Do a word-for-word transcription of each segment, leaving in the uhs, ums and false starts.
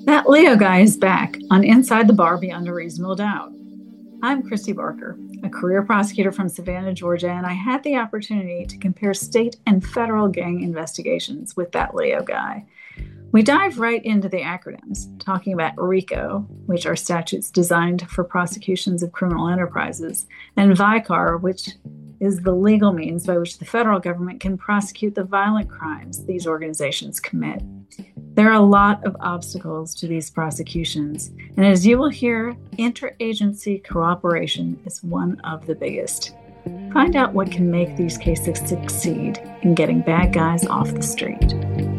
That Leo guy is back on Inside the Bar Beyond a Reasonable Doubt. I'm Christy Barker, a career prosecutor from Savannah, Georgia, and I had the opportunity to compare state and federal gang investigations with that Leo guy. We dive right into the acronyms, talking about RICO, which are statutes designed for prosecutions of criminal enterprises, and VICAR, which is the legal means by which the federal government can prosecute the violent crimes these organizations commit. There are a lot of obstacles to these prosecutions, and as you will hear, interagency cooperation is one of the biggest. Find out what can make these cases succeed in getting bad guys off the street.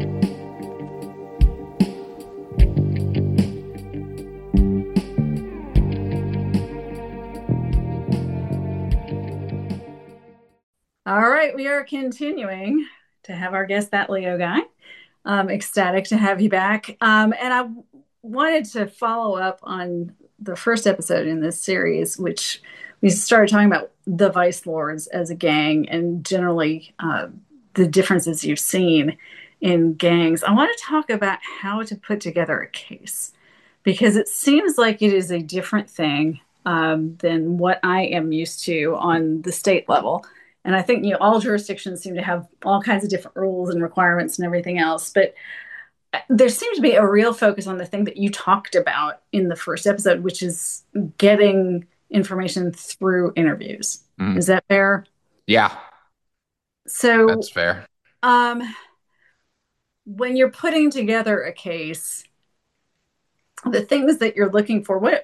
All right, we are continuing to have our guest, that Leo guy. Um, ecstatic to have you back. Um, and I wanted to follow up on the first episode in this series, which we started talking about the Vice Lords as a gang and generally uh, the differences you've seen in gangs. I want to talk about how to put together a case, because it seems like it is a different thing um, than what I am used to on the state level. And I think, you know, all jurisdictions seem to have all kinds of different rules and requirements and everything else. But there seems to be a real focus on the thing that you talked about in the first episode, which is getting information through interviews. Mm. Is that fair? Yeah. So that's fair. Um, when you're putting together a case, the things that you're looking for, what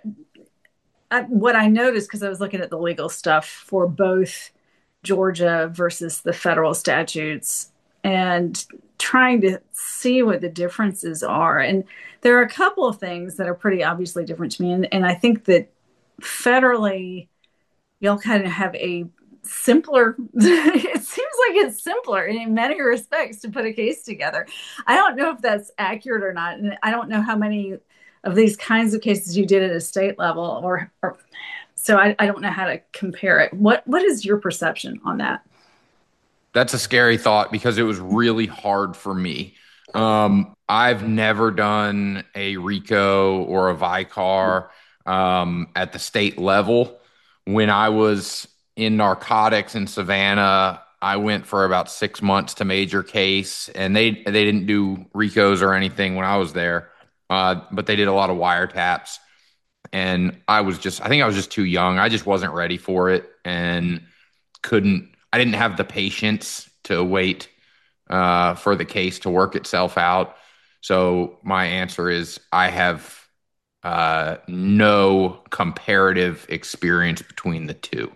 I, what I noticed, because I was looking at the legal stuff for both Georgia versus the federal statutes and trying to see what the differences are. And there are a couple of things that are pretty obviously different to me. And, and I think that federally, you'll kind of have a simpler, it seems like it's simpler in many respects to put a case together. I don't know if that's accurate or not. And I don't know how many of these kinds of cases you did at a state level or, or So I, I don't know how to compare it. What What is your perception on that? That's a scary thought because it was really hard for me. Um, I've never done a RICO or a VICAR um, at the state level. When I was in narcotics in Savannah, I went for about six months to major case, and they they didn't do RICOs or anything when I was there, uh, but they did a lot of wiretaps. And I was just, I think I was just too young. I just wasn't ready for it and couldn't, I didn't have the patience to wait uh, for the case to work itself out. So my answer is I have uh, no comparative experience between the two.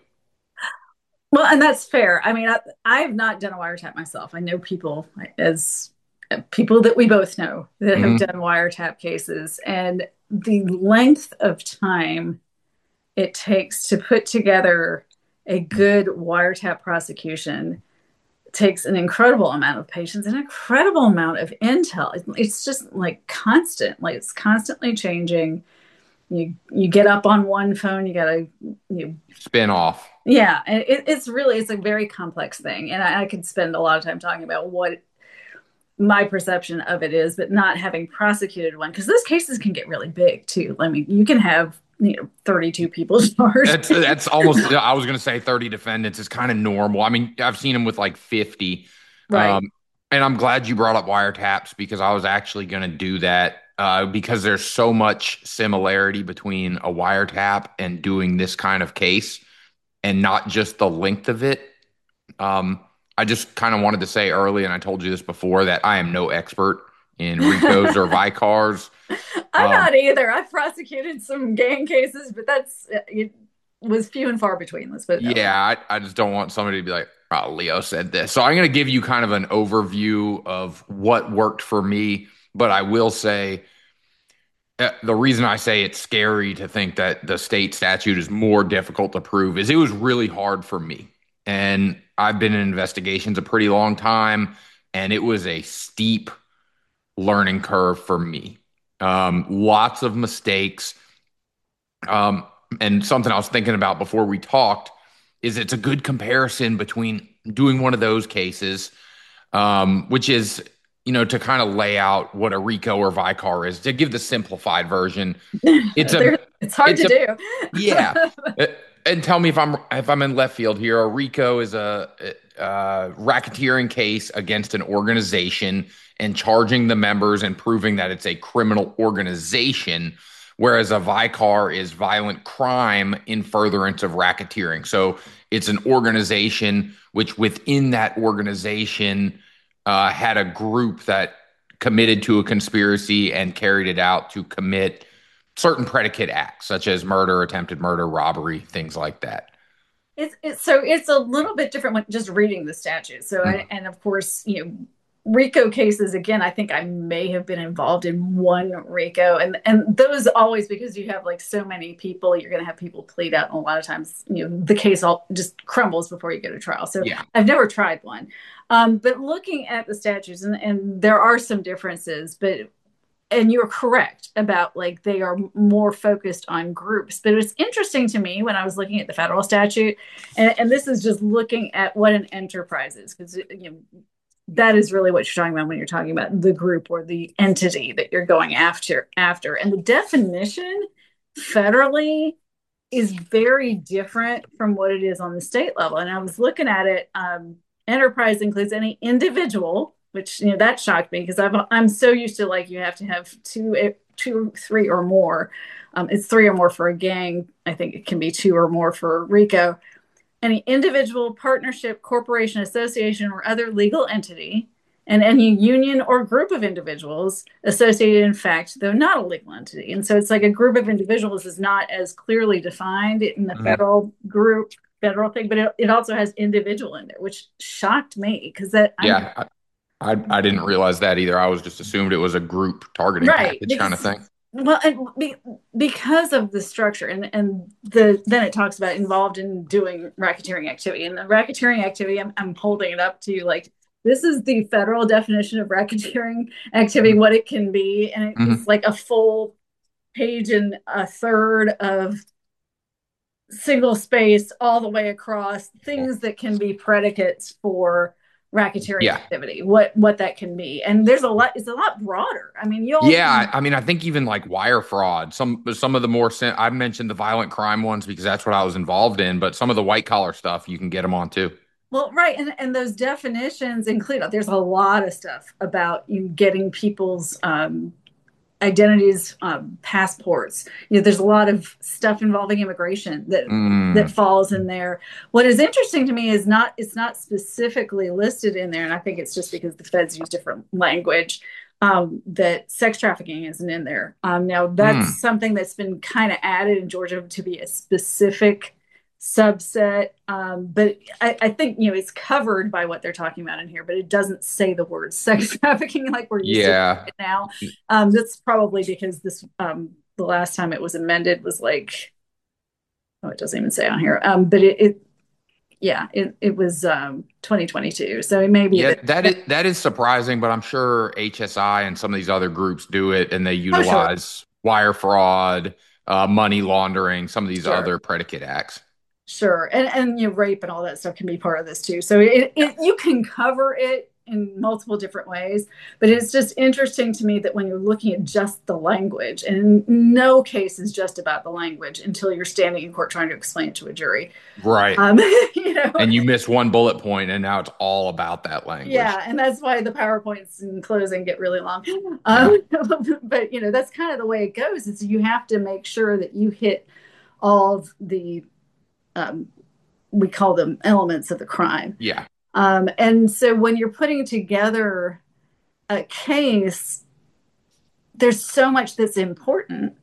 Well, and that's fair. I mean, I, I have not done a wiretap myself. I know people as people that we both know that have mm-hmm. done wiretap cases, and the length of time it takes to put together a good wiretap prosecution takes an incredible amount of patience, an incredible amount of intel. It's just like constant, like it's constantly changing. You you get up on one phone, you gotta you spin off. Yeah, and it, it's really it's a very complex thing, and I, I could spend a lot of time talking about what my perception of it is, but not having prosecuted one, because those cases can get really big too. I mean, you can have, you know, thirty-two people charged. That's, that's almost, I was going to say thirty defendants is kind of normal. I mean, I've seen them with like fifty. Right. Um, and I'm glad you brought up wiretaps because I was actually going to do that uh, because there's so much similarity between a wiretap and doing this kind of case, and not just the length of it. Um, I just kind of wanted to say early, and I told you this before, that I am no expert in RICOs or VICARs. I'm um, not either. I've prosecuted some gang cases, but that's it was few and far between. Let's put it that yeah, way. I, I just don't want somebody to be like, oh, Leo said this. So I'm going to give you kind of an overview of what worked for me. But I will say uh, the reason I say it's scary to think that the state statute is more difficult to prove is it was really hard for me. And I've been in investigations a pretty long time, and it was a steep learning curve for me. Um, lots of mistakes. Um, and something I was thinking about before we talked is it's a good comparison between doing one of those cases, um, which is you know, to kind of lay out what a RICO or Vicar is, to give the simplified version, it's a There, it's hard it's to a do. yeah. Uh, And tell me if I'm if I'm in left field here. A RICO is a, uh racketeering case against an organization and charging the members and proving that it's a criminal organization, whereas a Vicar is violent crime in furtherance of racketeering. So it's an organization which within that organization uh, had a group that committed to a conspiracy and carried it out to commit certain predicate acts, such as murder, attempted murder, robbery, things like that. It's, it's so it's a little bit different when just reading the statute. So, I, Mm, and of course, you know, RICO cases again. I think I may have been involved in one RICO, and and those always because you have like so many people, you're going to have people plead out, and a lot of times, you know, the case all just crumbles before you go to trial. So, yeah. I've never tried one, um, but looking at the statutes, and, and there are some differences, but and you're correct about like they are more focused on groups. But it's interesting to me when I was looking at the federal statute, and, and this is just looking at what an enterprise is, because you know that is really what you're talking about when you're talking about the group or the entity that you're going after after. And the definition federally is very different from what it is on the state level. And I was looking at it. Um, enterprise includes any individual, which you know that shocked me because I've I'm so used to like you have to have two, two, three or more. Um, it's three or more for a gang. I think it can be two or more for RICO. Any individual, partnership, corporation, association, or other legal entity, and any union or group of individuals associated in fact, though not a legal entity. And so it's like a group of individuals is not as clearly defined in the Mhm. federal group, federal thing, but it, it also has individual in there, which shocked me because that I'm Yeah. I, I I didn't realize that either. I was just assumed it was a group targeting right package kind of because thing. well, and be, because of the structure and and the then it talks about involved in doing racketeering activity and the racketeering activity. I'm I'm holding it up to you like this is the federal definition of racketeering activity, what it can be, and it's Hmm. like a full page and a third of single space all the way across things that can be predicates for racketeering Yeah. activity. What what that can be, and there's a lot. It's a lot broader. I mean, you'll Yeah, I I mean, I think even like wire fraud, some some of the more sen- I mentioned the violent crime ones because that's what I was involved in, but some of the white collar stuff you can get them on too. well, right, and and those definitions include. There's a lot of stuff about you getting people's um, identities, um, passports. You know, there's a lot of stuff involving immigration that that Mm, falls in there. What is interesting to me is not it's not specifically listed in there, and I think it's just because the feds use different language. Um, that sex trafficking isn't in there. Um, now mm. that's something that's been kind of added in Georgia to be a specific subset. Um, but I, I think you know it's covered by what they're talking about in here, but it doesn't say the word sex trafficking like we're used to Yeah. it now. Um, that's probably because this um, the last time it was amended was like oh it doesn't even say on here. Um, but it, it yeah it it was um, twenty twenty-two, so it may be Yeah, that. that is that is surprising, but I'm sure H S I and some of these other groups do it and they Oh sure, utilize wire fraud, uh, money laundering, some of these sure. other predicate acts. Sure, and and you know, rape and all that stuff can be part of this too. So it, Yeah. it you can cover it in multiple different ways, but it's just interesting to me that when you're looking at just the language, and no case is just about the language until you're standing in court trying to explain it to a jury. Right. Um, you know, And you miss one bullet point and now it's all about that language. yeah, and that's why the PowerPoints in closing get really long. Yeah. Um, but you know, that's kind of the way it goes. Is you have to make sure that you hit all of the um, we call them elements of the crime. Yeah. Um, and so when you're putting together a case, there's so much that's important,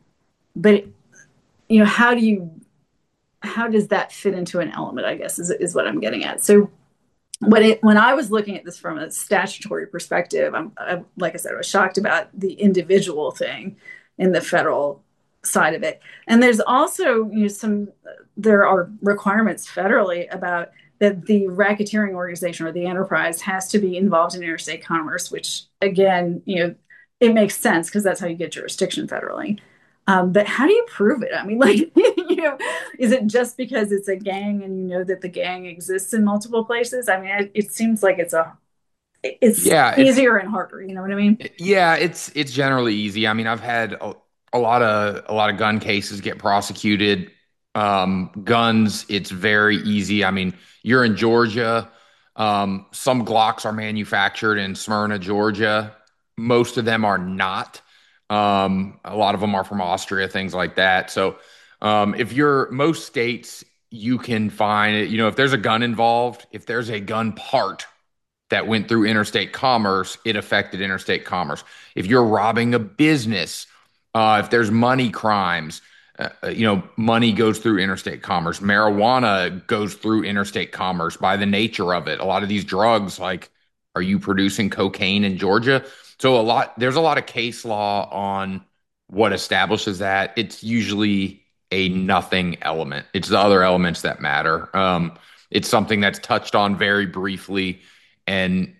but you know, how do you how does that fit into an element, I guess is, is what I'm getting at. So when it when I was looking at this from a statutory perspective, I'm I, like I said, I was shocked about the individual thing in the federal side of it. And there's also you know some there are requirements federally about that the racketeering organization or the enterprise has to be involved in interstate commerce, which again, you know, it makes sense because that's how you get jurisdiction federally. Um, but how do you prove it? I mean, like, you know, is it just because it's a gang and you know that the gang exists in multiple places? I mean, it, it seems like it's a it's Yeah, it's easier and harder. You know what I mean? yeah, it's it's generally easy. I mean, I've had a, a lot of a lot of gun cases get prosecuted. Um, guns, it's very easy. I mean, you're in Georgia. Um, some Glocks are manufactured in Smyrna, Georgia. Most of them are not. Um, a lot of them are from Austria, things like that. So, um, if you're most states, you can find it. You know, if there's a gun involved, if there's a gun part that went through interstate commerce, it affected interstate commerce. If you're robbing a business, uh, if there's money crimes, uh, uh, you know, money goes through interstate commerce. Marijuana goes through interstate commerce by the nature of it. A lot of these drugs, like, are you producing cocaine in Georgia? So a lot, there's a lot of case law on what establishes that. It's usually a nothing element. It's the other elements that matter. Um, it's something that's touched on very briefly and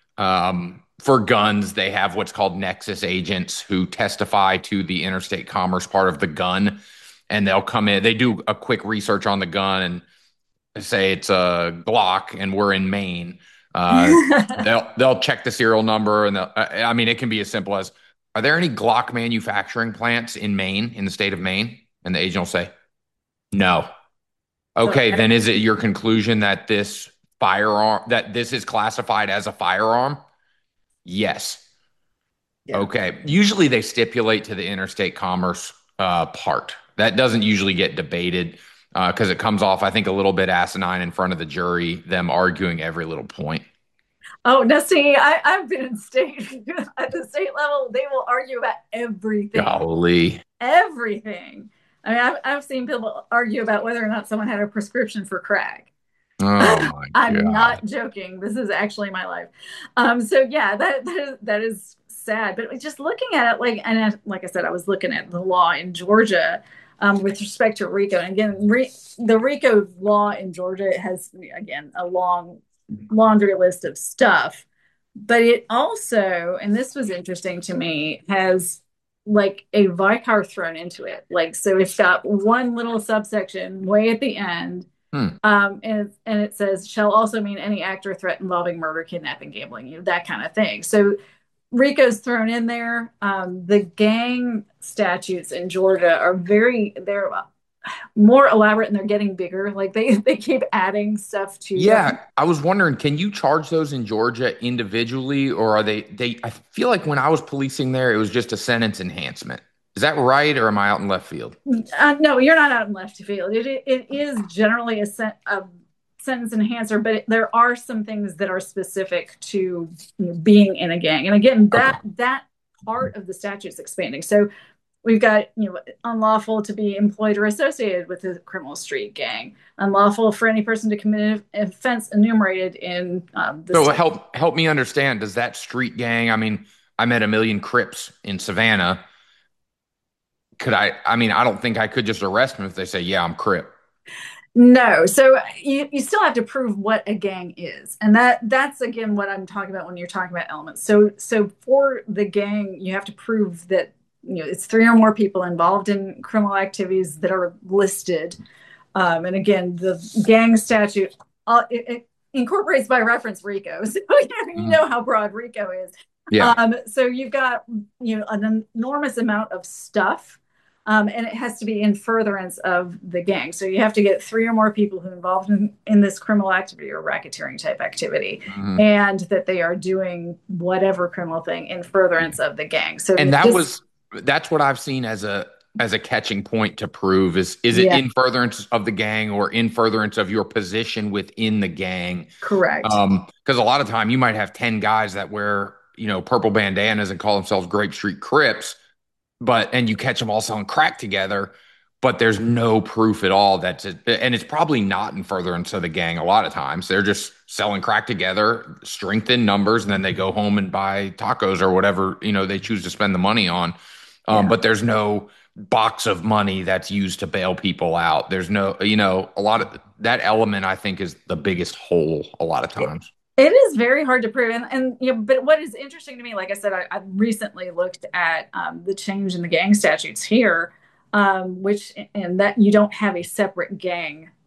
um, for guns, they have what's called nexus agents who testify to the interstate commerce part of the gun. And they'll come in, they do a quick research on the gun and say it's a Glock and we're in Maine. Uh, they'll they'll check the serial number and they'll- I I mean it can be as simple as, are there any Glock manufacturing plants in Maine, in the state of Maine? And the agent will say, no. So Okay, then is it your conclusion that this firearm, that this is classified as a firearm? Yes. yeah. Okay. Usually they stipulate to the interstate commerce uh, part. That doesn't usually get debated because uh, it comes off, I think, a little bit asinine in front of the jury, them arguing every little point. Oh, now see, I, I've been in state at the state level. They will argue about everything, Golly. everything. I mean, I've, I've seen people argue about whether or not someone had a prescription for crack. Oh my I'm God. not joking. This is actually my life. Um, so yeah, that that is, that is sad. But just looking at it, like and I, like I said, I was looking at the law in Georgia um, with respect to RICO. And again, re, the RICO law in Georgia has again a long laundry list of stuff. But it also, and this was interesting to me, has like a vicar thrown into it. Like so, it's got one little subsection way at the end Hmm. um, and, and it says, shall also mean any act or threat involving murder, kidnapping, gambling, you know, that kind of thing. So RICO's thrown in there. Um, the gang statutes in Georgia are very, they're more elaborate and they're getting bigger. Like they, they keep adding stuff to Yeah, them. I was wondering, can you charge those in Georgia individually, or are they they I feel like when I was policing there, it was just a sentence enhancement. Is that right, or am I out in left field? Uh, no, you're not out in left field. It, it is generally a, sen- a sentence enhancer, but it, there are some things that are specific to you know, being in a gang. And again, Okay. that that part of the statute is expanding. So we've got you know unlawful to be employed or associated with a criminal street gang, unlawful for any person to commit an offense enumerated in um, the So statute. help help me understand. Does that street gang? I mean, I met a million Crips in Savannah. Could I? I mean, I don't think I could just arrest them if they say, "Yeah, I'm Crip." No, so you, you still have to prove what a gang is, and that that's again what I'm talking about when you're talking about elements. So so for the gang, you have to prove that you know it's three or more people involved in criminal activities that are listed. Um, and again, the gang statute uh, it, it incorporates by reference RICO, so you Mhm. know how broad RICO is. Yeah. Um, so you've got you know an enormous amount of stuff, um, and it has to be in furtherance of the gang. So you have to get three or more people who are involved in, in this criminal activity or racketeering type activity, Mhm. and that they are doing whatever criminal thing in furtherance of the gang. So And that this, was that's what I've seen as a as a catching point to prove is is it yeah, in furtherance of the gang or in furtherance of your position within the gang? correct. Um, because a lot of time you might have ten guys that wear, you know, purple bandanas and call themselves Grape Street Crips, but and you catch them all selling crack together, but there's no proof at all that's it, and it's probably not in furtherance of the gang. A lot of times they're just selling crack together, strength in numbers, and then they go home and buy tacos or whatever you know they choose to spend the money on. Um, Yeah. but there's no box of money that's used to bail people out. There's no, you know, a lot of that element I think is the biggest hole a lot of times. It is very hard to prove, and, and you know, but what is interesting to me, like I said, I, I recently looked at um, the change in the gang statutes here, um, which and that you don't have a separate gang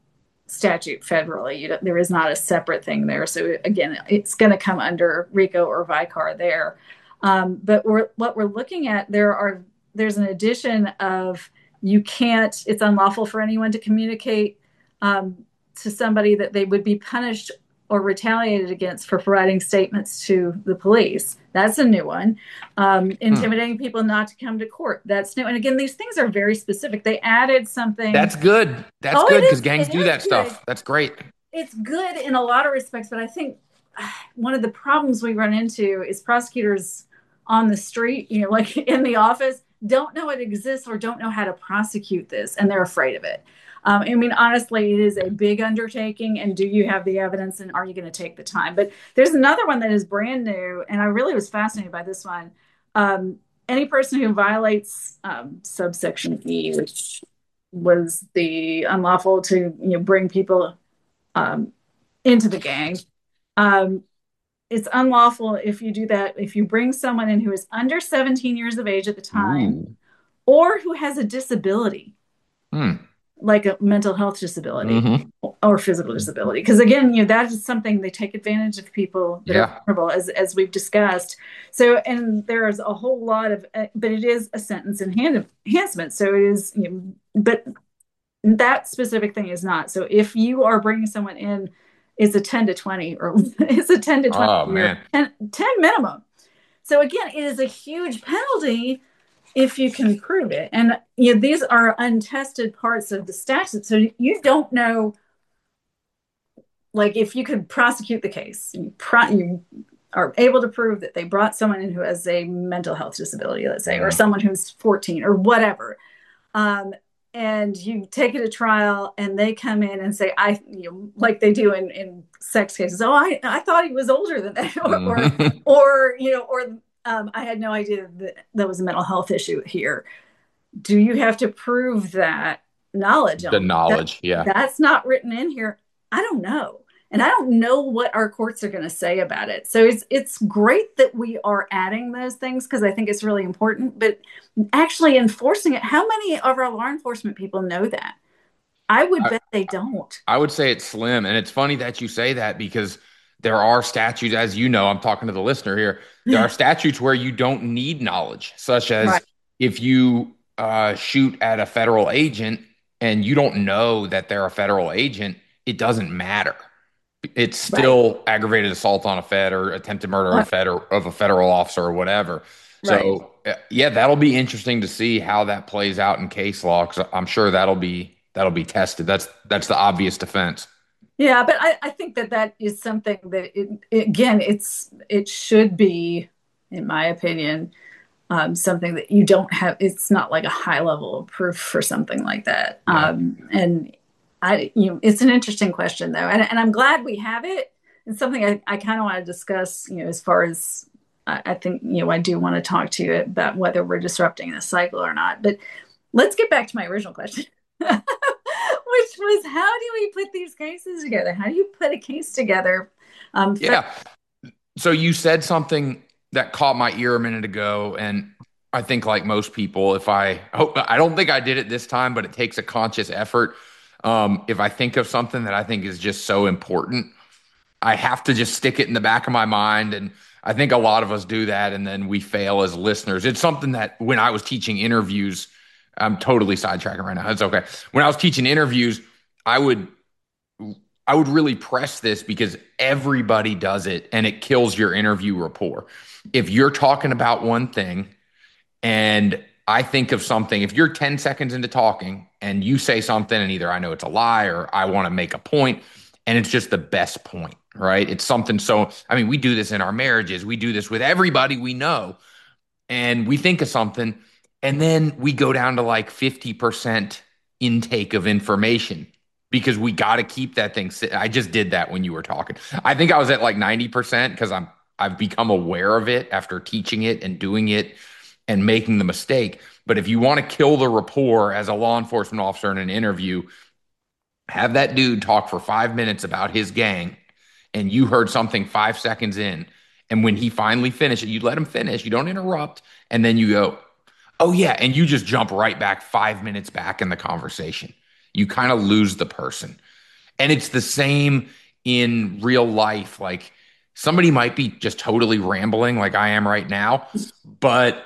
statute federally. You don't, there is not a separate thing there. So again, it's going to come under RICO or VICAR there. Um, but we're, what we're looking at, there are there's an addition of you can't. It's unlawful for anyone to communicate um, to somebody that they would be punished or retaliated against for providing statements to the police. That's a new one. Um, intimidating hmm. people not to come to court. That's new. And again, these things are very specific. They added something. That's good. That's oh, good because gangs do that good. stuff. That's great. It's good in a lot of respects, but I think one of the problems we run into is prosecutors on the street, you know, like in the office, don't know it exists or don't know how to prosecute this, and they're afraid of it. Um, I mean, honestly, it is a big undertaking, and do you have the evidence, and are you going to take the time? But there's another one that is brand new, and I really was fascinated by this one. Um, any person who violates um, subsection E, which was the unlawful to you know bring people um, into the gang, um, it's unlawful if you do that, if you bring someone in who is under seventeen years of age at the time, Ooh. or who has a disability. Hmm. Like a mental health disability mm-hmm. or physical disability. Because again, you know, that is something they take advantage of people that yeah. are vulnerable, as, as we've discussed. So, and there's a whole lot of, uh, but it is a sentence enhan- enhancement. So it is, you know, but that specific thing is not. So if you are bringing someone in, it's a ten to twenty or it's a ten to twenty oh, year, ten, ten minimum. So again, it is a huge penalty if you can prove it. And you know, these are untested parts of the statute. So you don't know, like if you could prosecute the case, you, pro- you are able to prove that they brought someone in who has a mental health disability, let's say, or someone who's fourteen or whatever. Um, and you take it to trial and they come in and say, I, you know, like they do in, in sex cases. Oh, I, I thought he was older than that. or, or, or, you know, or, Um, I had no idea that that was a mental health issue here. Do you have to prove that knowledge? The knowledge, that, yeah. That's not written in here. I don't know. And I don't know what our courts are going to say about it. So it's it's great that we are adding those things because I think it's really important. But actually enforcing it, how many of our law enforcement people know that? I would I, bet they don't. I would say it's slim. And it's funny that you say that because there are statutes, as you know, I'm talking to the listener here. There are statutes where you don't need knowledge, such as right. if you uh, shoot at a federal agent and you don't know that they're a federal agent, it doesn't matter. It's still right. aggravated assault on a Fed or attempted murder of a, Fed or, of a federal officer or whatever. So, right. yeah, that'll be interesting to see how that plays out in case law, because I'm sure that'll be that'll be tested. That's that's the obvious defense. Yeah, but I, I think that that is something that, it, it, again, it's it should be, in my opinion, um, something that you don't have. It's not like a high level of proof for something like that. Yeah. Um, and I, you know, it's an interesting question though, and, and I'm glad we have it. It's something I, I kind of want to discuss. You know, as far as I, I think, you know, I do want to talk to you about whether we're disrupting the cycle or not. But let's get back to my original question. Which was, how do we put these cases together? How do you put a case together? Um, for- yeah. So you said something that caught my ear a minute ago. And I think like most people, if I hope, I don't think I did it this time, but it takes a conscious effort. Um, if I think of something that I think is just so important, I have to just stick it in the back of my mind. And I think a lot of us do that. And then we fail as listeners. It's something that when I was teaching interviews, I'm totally sidetracking right now. It's okay. When I was teaching interviews, I would I would really press this because everybody does it and it kills your interview rapport. If you're talking about one thing and I think of something, if you're ten seconds into talking and you say something and either I know it's a lie or I want to make a point and it's just the best point, right? It's something so, I mean, we do this in our marriages. We do this with everybody we know. And we think of something and then we go down to like fifty percent intake of information because we got to keep that thing. I just did that when you were talking. I think I was at like ninety percent because I'm, I've become aware of it after teaching it and doing it and making the mistake. But if you want to kill the rapport as a law enforcement officer in an interview, have that dude talk for five minutes about his gang and you heard something five seconds in. And when he finally finished it, you let him finish. You don't interrupt. And then you go, oh, yeah. And you just jump right back five minutes back in the conversation. You kind of lose the person. And it's the same in real life. Like somebody might be just totally rambling like I am right now, but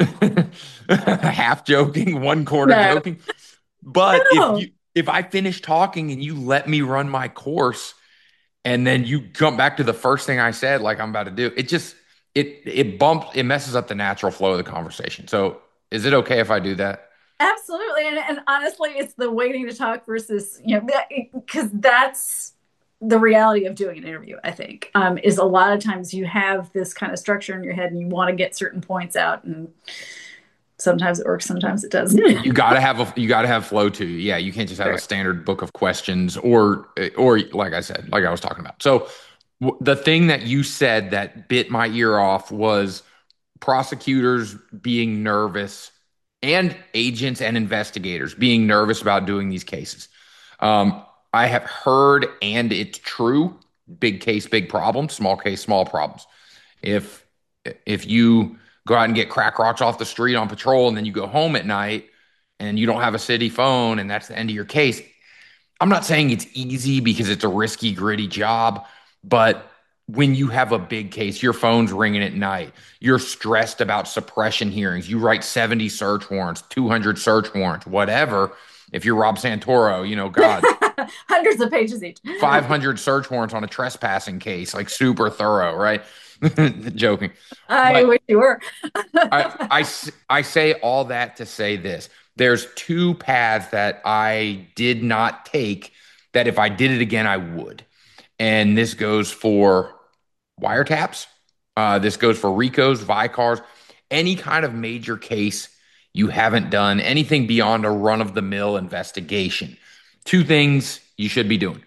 half joking, one quarter No, joking. But if no. you if I finish talking and you let me run my course and then you come back to the first thing I said like I'm about to do, it just it it bumps it messes up the natural flow of the conversation. So is it okay if I do that? Absolutely. And, and honestly, it's the waiting to talk versus, you know, because that, that's the reality of doing an interview, I think, um, is a lot of times you have this kind of structure in your head and you want to get certain points out. And sometimes it works, sometimes it doesn't. You gotta have a you gotta have flow too. Yeah, you can't just have a Sure. standard book of questions or or like I said, like I was talking about. So w- the thing that you said that bit my ear off was prosecutors being nervous and agents and investigators being nervous about doing these cases. Um, I have heard, and it's true, big case, big problem, small case, small problems. If if you go out and get crack rocks off the street on patrol and then you go home at night and you don't have a city phone and that's the end of your case, I'm not saying it's easy because it's a risky, gritty job, but when you have a big case, your phone's ringing at night, you're stressed about suppression hearings, you write seventy search warrants, two hundred search warrants, whatever. If you're Rob Santoro, you know, God, Hundreds of pages each. five hundred search warrants on a trespassing case, like super thorough, right? Joking. I But wish you were. I, I, I say all that to say this. There's two paths that I did not take that if I did it again, I would. And this goes for wiretaps. Uh, this goes for RICOs, VICARs, any kind of major case you haven't done, anything beyond a run of the mill investigation. Two things you should be doing: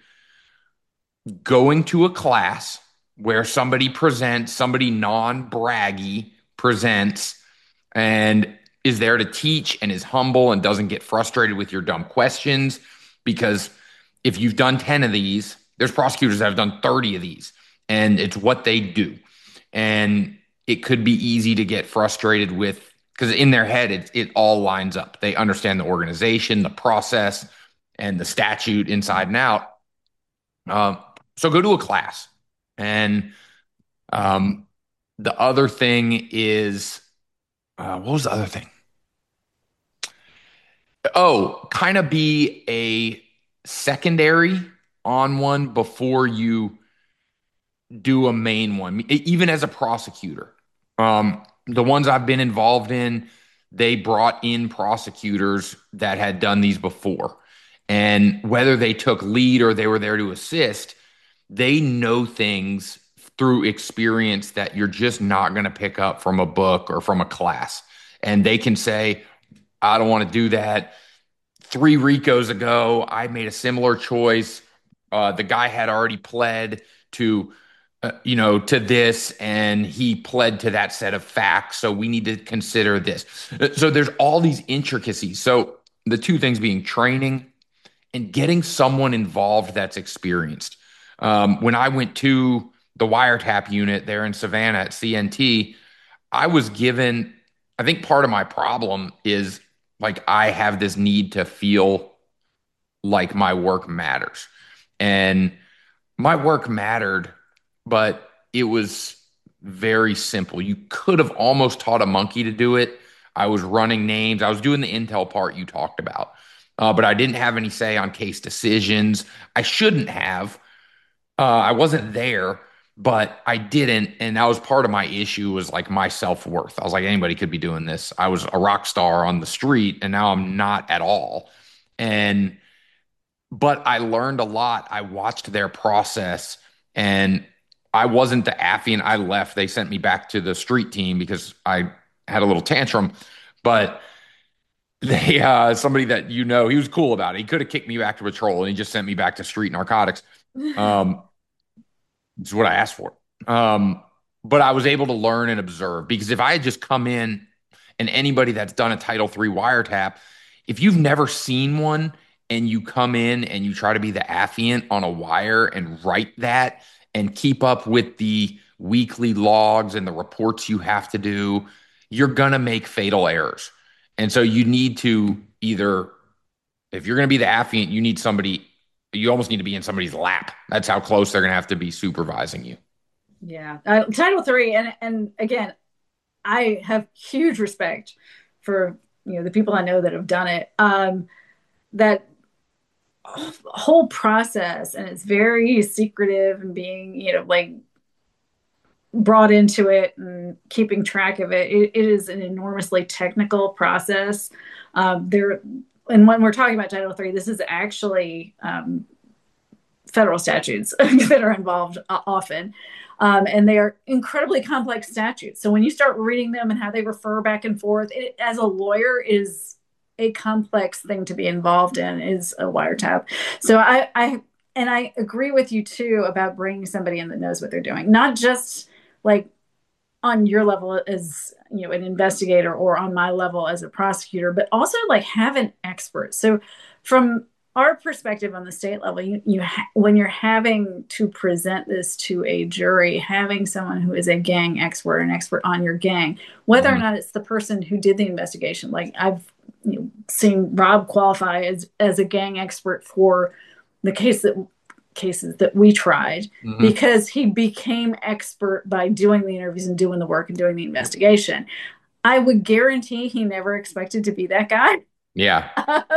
going to a class where somebody presents, somebody non braggy presents and is there to teach and is humble and doesn't get frustrated with your dumb questions. Because if you've done ten of these, there's prosecutors that have done thirty of these, and it's what they do. And it could be easy to get frustrated with because in their head, it, it all lines up. They understand the organization, the process, and the statute inside and out. Um, so go to a class. And um, the other thing is, uh, what was the other thing? Oh, kind of be a secondary on one before you do a main one, e- even as a prosecutor. Um, the ones I've been involved in, they brought in prosecutors that had done these before. And whether they took lead or they were there to assist, they know things through experience that you're just not going to pick up from a book or from a class. And they can say, I don't want to do that. Three RICOs ago, I made a similar choice. Uh, the guy had already pled to, uh, you know, to this, and he pled to that set of facts. So we need to consider this. Uh, So there's all these intricacies. So the two things being training and getting someone involved that's experienced. Um, when I went to the wiretap unit there in Savannah at C N T, I was given, I think part of my problem is like I have this need to feel like my work matters. And my work mattered, but it was very simple. You could have almost taught a monkey to do it. I was running names, I was doing the intel part you talked about, uh, but I didn't have any say on case decisions. I shouldn't have. Uh, I wasn't there, but I didn't, and that was part of my issue was like my self-worth. I was like, anybody could be doing this. I was a rock star on the street, and now I'm not at all. And but I learned a lot. I watched their process, and I wasn't the Affian. I left. They sent me back to the street team because I had a little tantrum. But they, uh, somebody that you know, he was cool about it. He could have kicked me back to patrol, and he just sent me back to street narcotics. Um, It's what I asked for. Um, but I was able to learn and observe because if I had just come in and anybody that's done a Title three wiretap, if you've never seen one and you come in and you try to be the affiant on a wire and write that and keep up with the weekly logs and the reports you have to do, you're going to make fatal errors. And so you need to either, if you're going to be the affiant, you need somebody you almost need to be in somebody's lap. That's how close they're going to have to be supervising you. Yeah. Uh, Title three, and and again, I have huge respect for you know the people I know that have done it. Um, that whole process, and it's very secretive and being you know like brought into it and keeping track of it. It, it is an enormously technical process. Um, there, and when we're talking about Title three, this is actually um, federal statutes that are involved uh, often. Um, and they are incredibly complex statutes. So when you start reading them and how they refer back and forth, it, as a lawyer, is a complex thing to be involved in. Is a wiretap. So I, I and I agree with you too about bringing somebody in that knows what they're doing, not just like on your level as you know an investigator or on my level as a prosecutor, but also like have an expert. So from our perspective on the state level, you, you ha- when you're having to present this to a jury, having someone who is a gang expert, an expert on your gang, whether or Mhm. not it's the person who did the investigation. Like I've you know, seen Rob qualify as as a gang expert for the case that cases that we tried Mhm. because he became expert by doing the interviews and doing the work and doing the investigation. I would guarantee he never expected to be that guy. Yeah.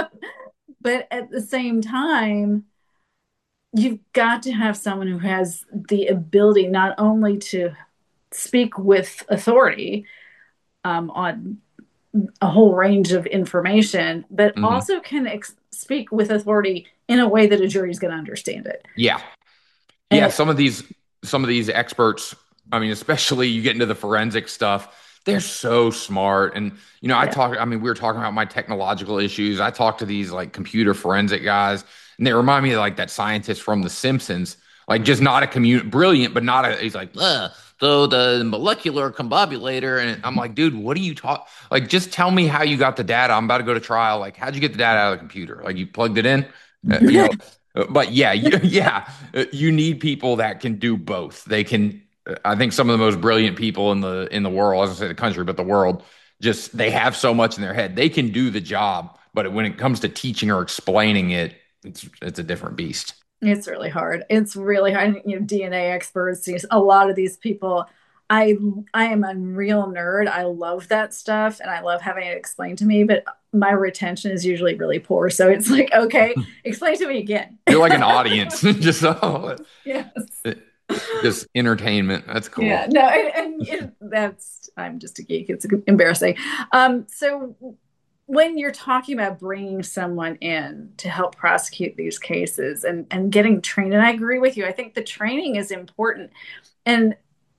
But at the same time, you've got to have someone who has the ability not only to speak with authority um, on a whole range of information, but Mhm. also can ex- speak with authority in a way that a jury is going to understand it. Yeah. Yeah. And Some of these, some of these experts, I mean, especially you get into the forensic stuff, they're so smart. And, you know, I yeah, talk, I mean, we were talking about my technological issues. I talk to these like computer forensic guys, and they remind me of like that scientist from The Simpsons, like just not a commu brilliant, but not a, he's like, "Uh, so the molecular combobulator." And I'm like, dude, what are you talk? Like, just tell me how you got the data. I'm about to go to trial. Like, how'd you get the data out of the computer? Like, you plugged it in? Uh, you know, uh, but yeah, you, yeah, uh, you need people that can do both. They can. uh, I think some of the most brilliant people in the in the world, I was gonna say the country, but the world, just they have so much in their head. They can do the job, but when it comes to teaching or explaining it, it's it's a different beast. it's really hard. It's really hard. You know, D N A experts, a lot of these people. I I am a real nerd. I love that stuff, and I love having it explained to me. But my retention is usually really poor. So it's like, okay, explain to me again. You're like an audience, just oh, Yes. just entertainment. That's Yeah, cool. no, and, and it, that's I'm just a geek. It's embarrassing. Um, so when you're talking about bringing someone in to help prosecute these cases and and getting trained, and I agree with you. I think the training is important. And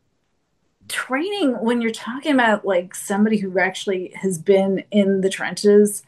training when you're talking about like somebody who actually has been in the trenches,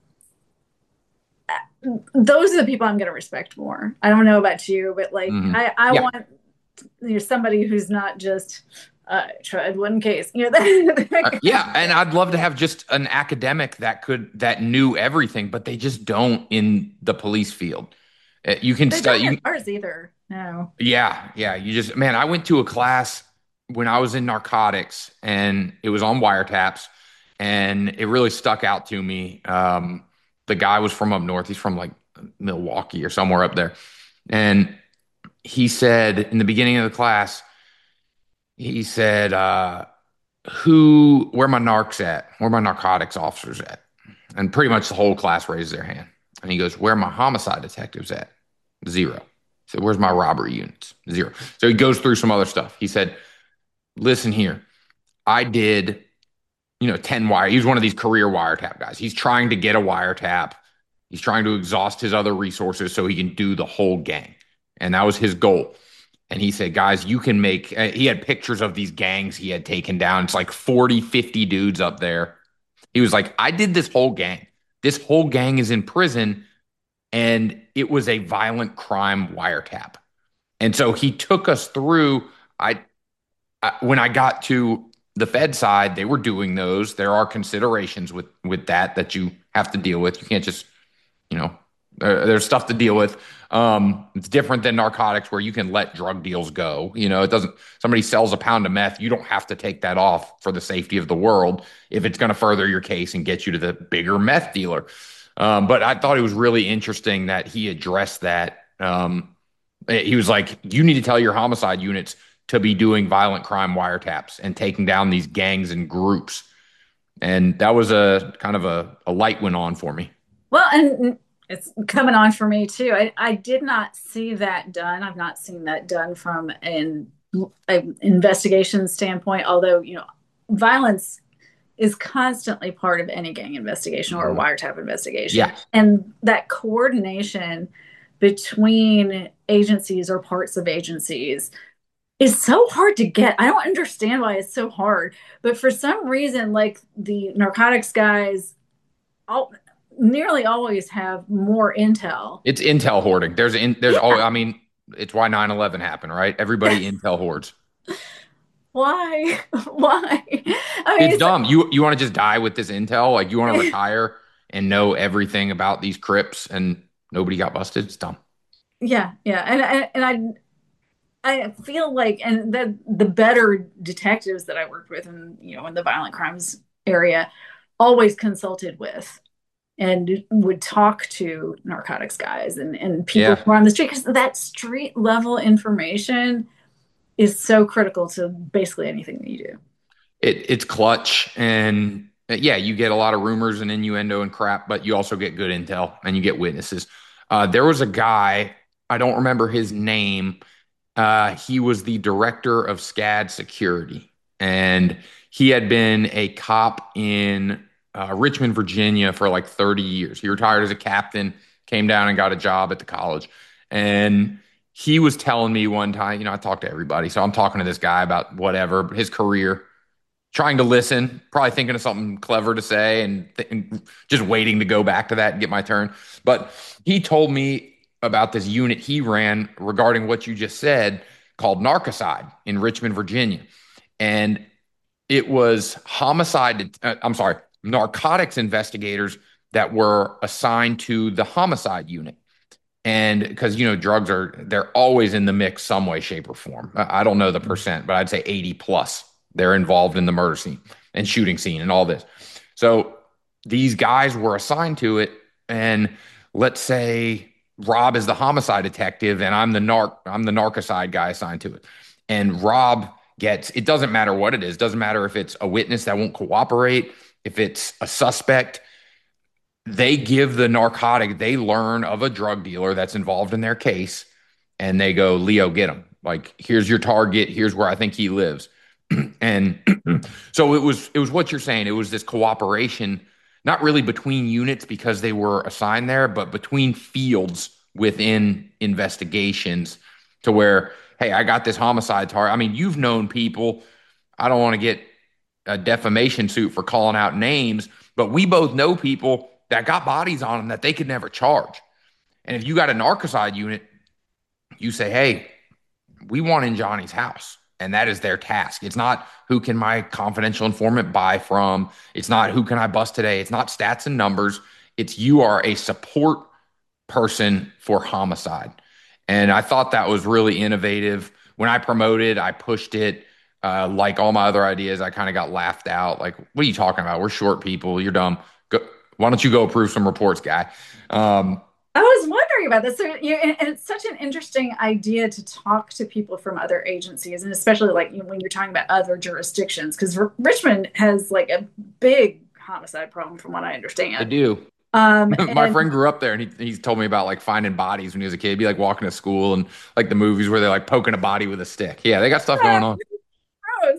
those are the people I'm going to respect more. I don't know about you, but like Hmm. I I Yeah. want you know somebody who's not just uh, tried one case. You know that, Uh, that kind yeah, of and thing. I'd love to have just an academic that could that knew everything, but they just don't in the police field. Uh, You can They study. don't You in ours either. No. Yeah, yeah. You just, man, I went to a class when I was in narcotics and it was on wiretaps and it really stuck out to me. Um, the guy was from up north. He's from like Milwaukee or somewhere up there. And he said in the beginning of the class, he said, uh, who, where my narcs at? Where my narcotics officers at? And pretty much the whole class raised their hand. And he goes, where my homicide detectives at? Zero. So where's my robbery units? Zero. So he goes through some other stuff. He said, listen here, I did, you know, ten wire. He was one of these career wiretap guys. He's trying to get a wiretap. He's trying to exhaust his other resources so he can do the whole gang. And that was his goal. And he said, guys, you can make, uh, he had pictures of these gangs he had taken down. It's like forty, fifty dudes up there. He was like, I did this whole gang. This whole gang is in prison and it was a violent crime wiretap. And so he took us through. I, I when I got to the Fed side, they were doing those. There are considerations with with that that you have to deal with. You can't just, you know, there, there's stuff to deal with. Um, it's different than narcotics where you can let drug deals go. You know, it doesn't. Somebody sells a pound of meth, you don't have to take that off for the safety of the world if it's going to further your case and get you to the bigger meth dealer. Um, but I thought it was really interesting that he addressed that Um, he was like, you need to tell your homicide units to be doing violent crime wiretaps and taking down these gangs and groups. And that was a kind of a, a light went on for me. Well, and it's coming on for me too. I, I did not see that done. I've not seen that done from an, an investigation standpoint, although, you know, violence is constantly part of any gang investigation or a Mhm. wiretap investigation. Yeah, And that coordination between agencies or parts of agencies is so hard to get. I don't understand why it's so hard, but for some reason, like the narcotics guys, all, nearly always have more intel. it's intel hoarding. There's in there's Yeah. all I mean, it's why nine eleven happened, right? Everybody intel hoards. Why? Why? I mean, It's it's dumb. You you want to just die with this intel? Like you want to retire and know everything about these Crips and nobody got busted? It's dumb. yeah, yeah, and and I I feel like, and the the better detectives that I worked with, and you know, in the violent crimes area, always consulted with and would talk to narcotics guys and and people Yeah. who are on the street because that street level information is so critical to basically anything that you do. It it's clutch and uh, yeah, you get a lot of rumors and innuendo and crap, but you also get good intel and you get witnesses. Uh, there was a guy, I don't remember his name. Uh, he was the director of SCAD security, and he had been a cop in uh, Richmond, Virginia for like thirty years. He retired as a captain, came down and got a job at the college. And he was telling me one time, you know, I talk to everybody. So I'm talking to this guy about whatever, his career, trying to listen, probably thinking of something clever to say and, th- and just waiting to go back to that and get my turn. But he told me about this unit he ran regarding what you just said called Narcocide in Richmond, Virginia. And it was homicide, uh, I'm sorry, narcotics investigators that were assigned to the homicide unit. And because, you know, drugs are, they're always in the mix some way, shape, or form. I I don't know the percent, but I'd say eighty plus. They're involved in the murder scene and shooting scene and all this. So these guys were assigned to it. And let's say Rob is the homicide detective and I'm the narc, I'm the narcocide guy assigned to it. And Rob gets, it doesn't matter what it is, doesn't matter if it's a witness that won't cooperate, if it's a suspect, they give the narcotic, they learn of a drug dealer that's involved in their case, and they go, Leo, get him. Like, here's your target. Here's where I think he lives. And so it was it was what you're saying. It was this cooperation, not really between units because they were assigned there, but between fields within investigations to where, hey, I got this homicide target. I mean, you've known people. I don't want to get a defamation suit for calling out names, but we both know people that got bodies on them that they could never charge. And if you got a narcoside unit, you say, hey, we want in Johnny's house. And that is their task. It's not who can my confidential informant buy from. It's not who can I bust today. It's not stats and numbers. It's you are a support person for homicide. And I thought that was really innovative. When I promoted, I pushed it. Uh, like all my other ideas, I kind of got laughed out. Like, what are you talking about? We're short people. You're dumb. Go, why don't you go approve some reports, guy? Um, I was wondering about this. So, you know, and, and it's such an interesting idea to talk to people from other agencies, and especially like you know, when you're talking about other jurisdictions, because R- Richmond has like a big homicide problem, from what I I understand. do. Um, My and friend grew up there, and he he's told me about like finding bodies when he was a kid. He'd be like walking to school and like the movies where they're like poking a body with a stick. Yeah, they got stuff going on. gross.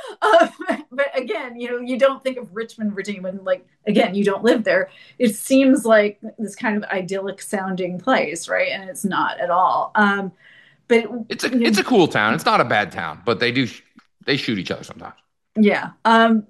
Um, but again, you know, you don't think of Richmond, Virginia, when like again, you don't live there. It seems like this kind of idyllic sounding place, right? And it's not at all. Um, but It's a you it's know, a cool town. It's not a bad town, but they do sh- they shoot each other sometimes. yeah. Um,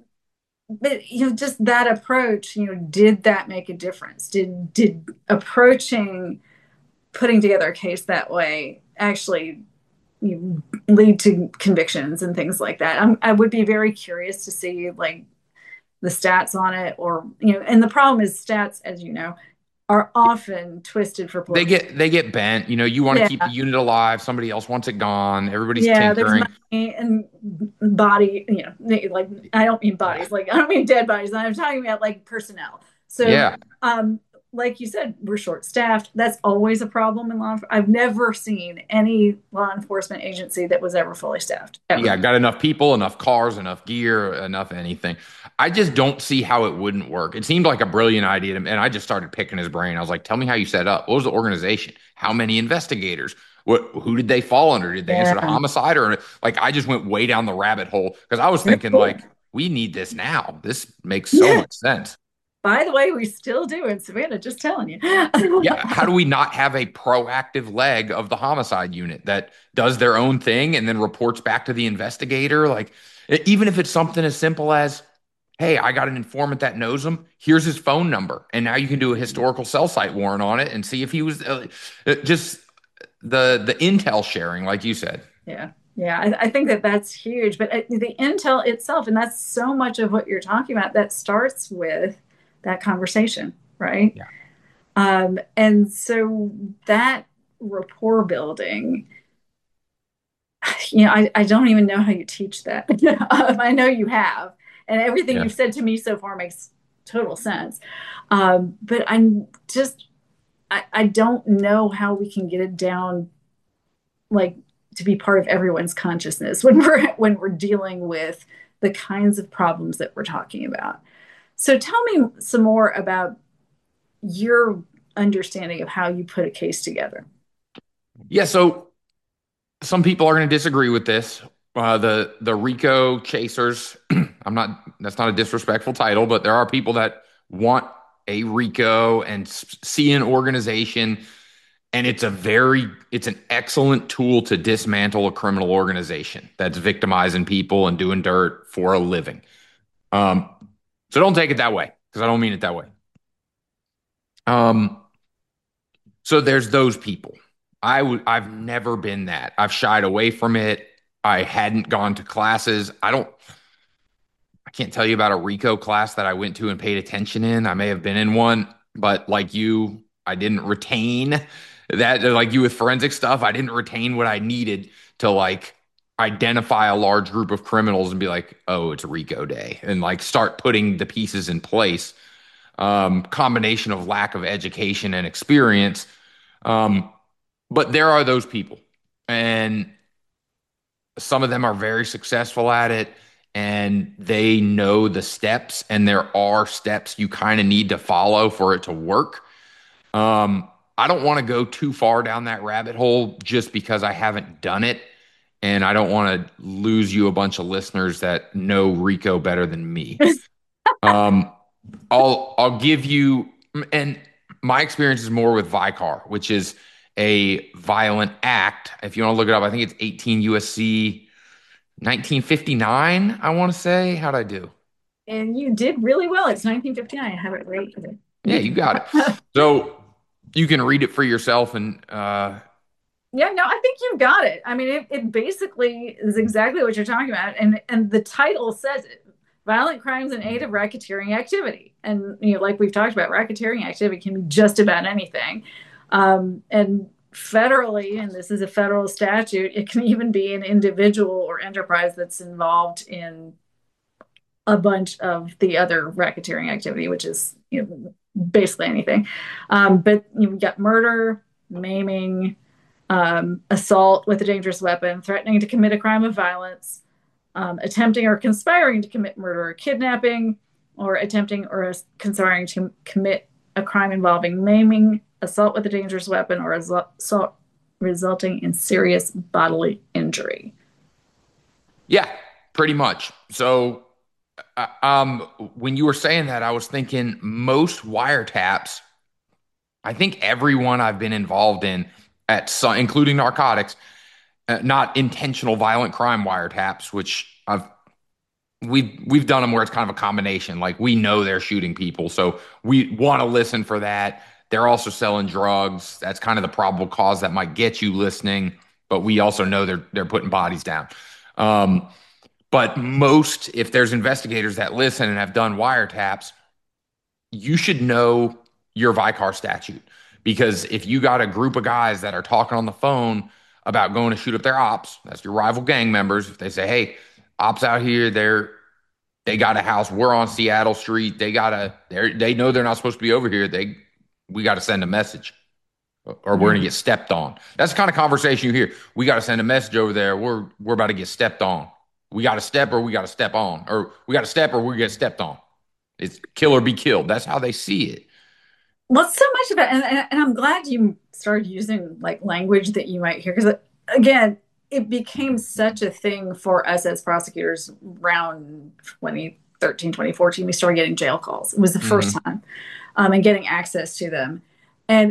but you know, just that approach, you know, did that make a difference? Did did approaching putting together a case that way actually you know, lead to convictions and things like that? I'm, I would be very curious to see like the stats on it, or you know, and the problem is stats, as you know, are often twisted for They political. get they get bent. You know, you want to Yeah, keep the unit alive. Somebody else wants it gone. Everybody's yeah. There's tinkering. money and body. You know, like I don't mean Yeah, bodies. Like I don't mean dead bodies. I'm talking about like personnel. So, yeah. um, like you said, we're short staffed. That's always a problem in law. enf- I've never seen any law enforcement agency that was ever fully staffed, Yeah, ever. got enough people, enough cars, enough gear, enough anything. I just don't see how it wouldn't work. It seemed like a brilliant idea to me, and I just started picking his brain. I was like, "Tell me how you set up. What was the organization? How many investigators? What? Who did they fall under? Did they answer to Yeah. homicide or like?" I just went way down the rabbit hole because I was Really thinking cool. like, "We need this now. This makes so Yeah. much sense." By the way, we still do in Savannah, just telling you. Yeah, how do we not have a proactive leg of the homicide unit that does their own thing and then reports back to the investigator? Like, e- even if it's something as simple as, hey, I got an informant that knows him. Here's his phone number. And now you can do a historical cell site warrant on it and see if he was uh, uh, just the the intel sharing, like you said. Yeah. Yeah. I, I think that that's huge. But uh, the intel itself, and that's so much of what you're talking about, that starts with that conversation, right? Yeah. Um, and so that rapport building, you know, I, I don't even know how you teach that. um, I know you have, and everything Yeah. you've said to me so far makes total sense. Um, but I'm just, I, I don't know how we can get it down, like to be part of everyone's consciousness when we're when we're dealing with the kinds of problems that we're talking about. So tell me some more about your understanding of how you put a case together. Yeah. So some people are going to disagree with this. Uh, the the Rico chasers. I'm not. That's not a disrespectful title, but there are people that want a Rico and s- see an organization, and it's a very, it's an excellent tool to dismantle a criminal organization that's victimizing people and doing dirt for a living. Um, so don't take it that way because I don't mean it that way. Um, So there's those people. I would I've never been that. I've shied away from it. I hadn't gone to classes. I don't I can't tell you about a Rico class that I went to and paid attention in. I may have been in one, but like you, I didn't retain that like you with forensic stuff, I didn't retain what I needed to like identify a large group of criminals and be like, "Oh, it's Rico day." And like start putting the pieces in place. Um, combination of lack of education and experience. Um, but there are those people, and some of them are very successful at it, and they know the steps, and there are steps you kind of need to follow for it to work. Um, I don't want to go too far down that rabbit hole just because I haven't done it, and I don't want to lose you a bunch of listeners that know Rico better than me. Um, I'll I'll give you, and my experience is more with Vicar, which is a violent act. If you want to look it up, I think it's eighteen U S C nineteen fifty-nine, I want to say. How'd I do? And you did really well. It's nineteen fifty-nine. I have it right Yeah, you got it. here. So you can read it for yourself and uh Yeah, no, I think you've got it. I mean, it, it basically is exactly what you're talking about. And and the title says it. Violent crimes in aid of racketeering activity. And you know, like we've talked about, racketeering activity can be just about anything. Um, and federally, and this is a federal statute, it can even be an individual or enterprise that's involved in a bunch of the other racketeering activity, which is you know basically anything. Um, but you've got murder, maiming, um, assault with a dangerous weapon, threatening to commit a crime of violence, um, attempting or conspiring to commit murder or kidnapping, or attempting or conspiring to commit a crime involving maiming, assault with a dangerous weapon, or assault resulting in serious bodily injury. yeah, pretty much. So uh, um when you were saying that, I was thinking most wiretaps, I think everyone I've been involved in at some, including narcotics, uh, not intentional violent crime wiretaps, which I've we've we've done them where it's kind of a combination. Like we know they're shooting people, so we want to listen for that. They're also selling drugs. That's kind of the probable cause that might get you listening, but we also know they're they're putting bodies down. Um, but most, if there's investigators that listen and have done wiretaps, you should know your Vicar statute because if you got a group of guys that are talking on the phone about going to shoot up their ops, that's your rival gang members. If they say, "Hey, ops out here, they're they got a house. We're on Seattle Street. They got a they they know they're not supposed to be over here. They we got to send a message or we're going to Mhm. get stepped on. That's the kind of conversation you hear. We got to send a message over there. We're we're about to get stepped on. We got to step or we got to step on, or we got to step or we get stepped on. It's kill or be killed. That's how they see it. Well, so much of it, and, and, and I'm glad you started using like language that you might hear, because again, it became such a thing for us as prosecutors around twenty thirteen, twenty fourteen. We started getting jail calls. It was the first Hmm. time, um, and getting access to them. And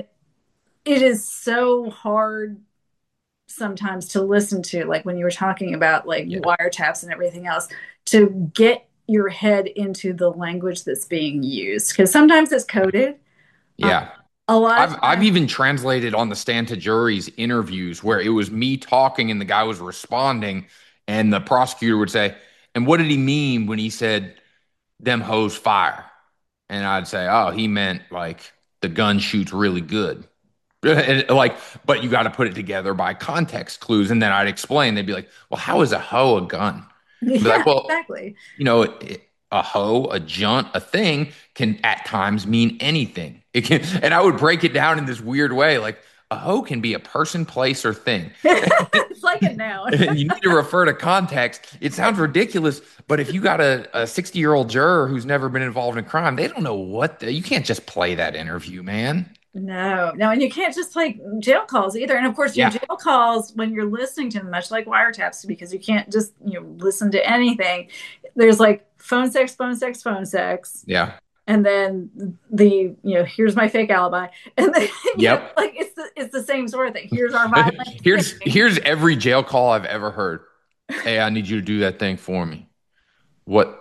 it is so hard sometimes to listen to, like when you were talking about like Yeah. wiretaps and everything else, to get your head into the language that's being used, because sometimes it's coded. Um, Yeah. a lot of I've I've times, even translated on the stand to juries interviews where it was me talking and the guy was responding, and the prosecutor would say, "And what did he mean when he said them hoes fire?" And I'd say, "Oh, he meant like the gun shoots really good." And, like, but you got to put it together by context clues, and then I'd explain. They'd be like, "Well, how is a hoe a gun?" I'd be like, yeah, "Well, exactly. you know, it, a hoe, a junt, a thing can at times mean anything. It can, and I would break it down in this weird way, like a hoe can be a person, place, or thing. It's like a noun. And you need to refer to context. It sounds ridiculous, but if you got a, a sixty year old juror who's never been involved in crime, they don't know what the, you can't just play that interview, man. No, no, and you can't just play jail calls either. And of course, your Yeah. jail calls, when you're listening to them, much like wiretaps, because you can't just, you know, listen to anything. There's like phone sex, phone sex, phone sex, Yeah. and then the, you know, here's my fake alibi, and then you know, Yep. like it's the it's the same sort of thing. Here's our violent Here's thing. here's every jail call I've ever heard. Hey, I need you to do that thing for me. What?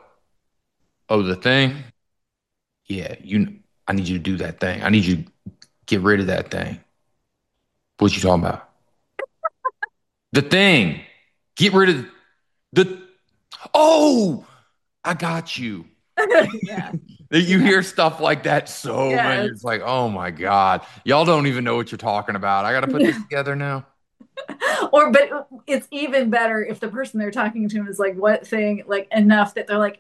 Oh, the thing? Yeah, you. I need you to do that thing. I need you to get rid of that thing. What you talking about? The thing. Get rid of the. Oh, I got you. Yeah, You yeah, hear stuff like that so many. It's yes. like, oh my God, y'all don't even know what you're talking about. I got to put this together now. Or, but it's even better if the person they're talking to is like, what thing, like enough that they're like,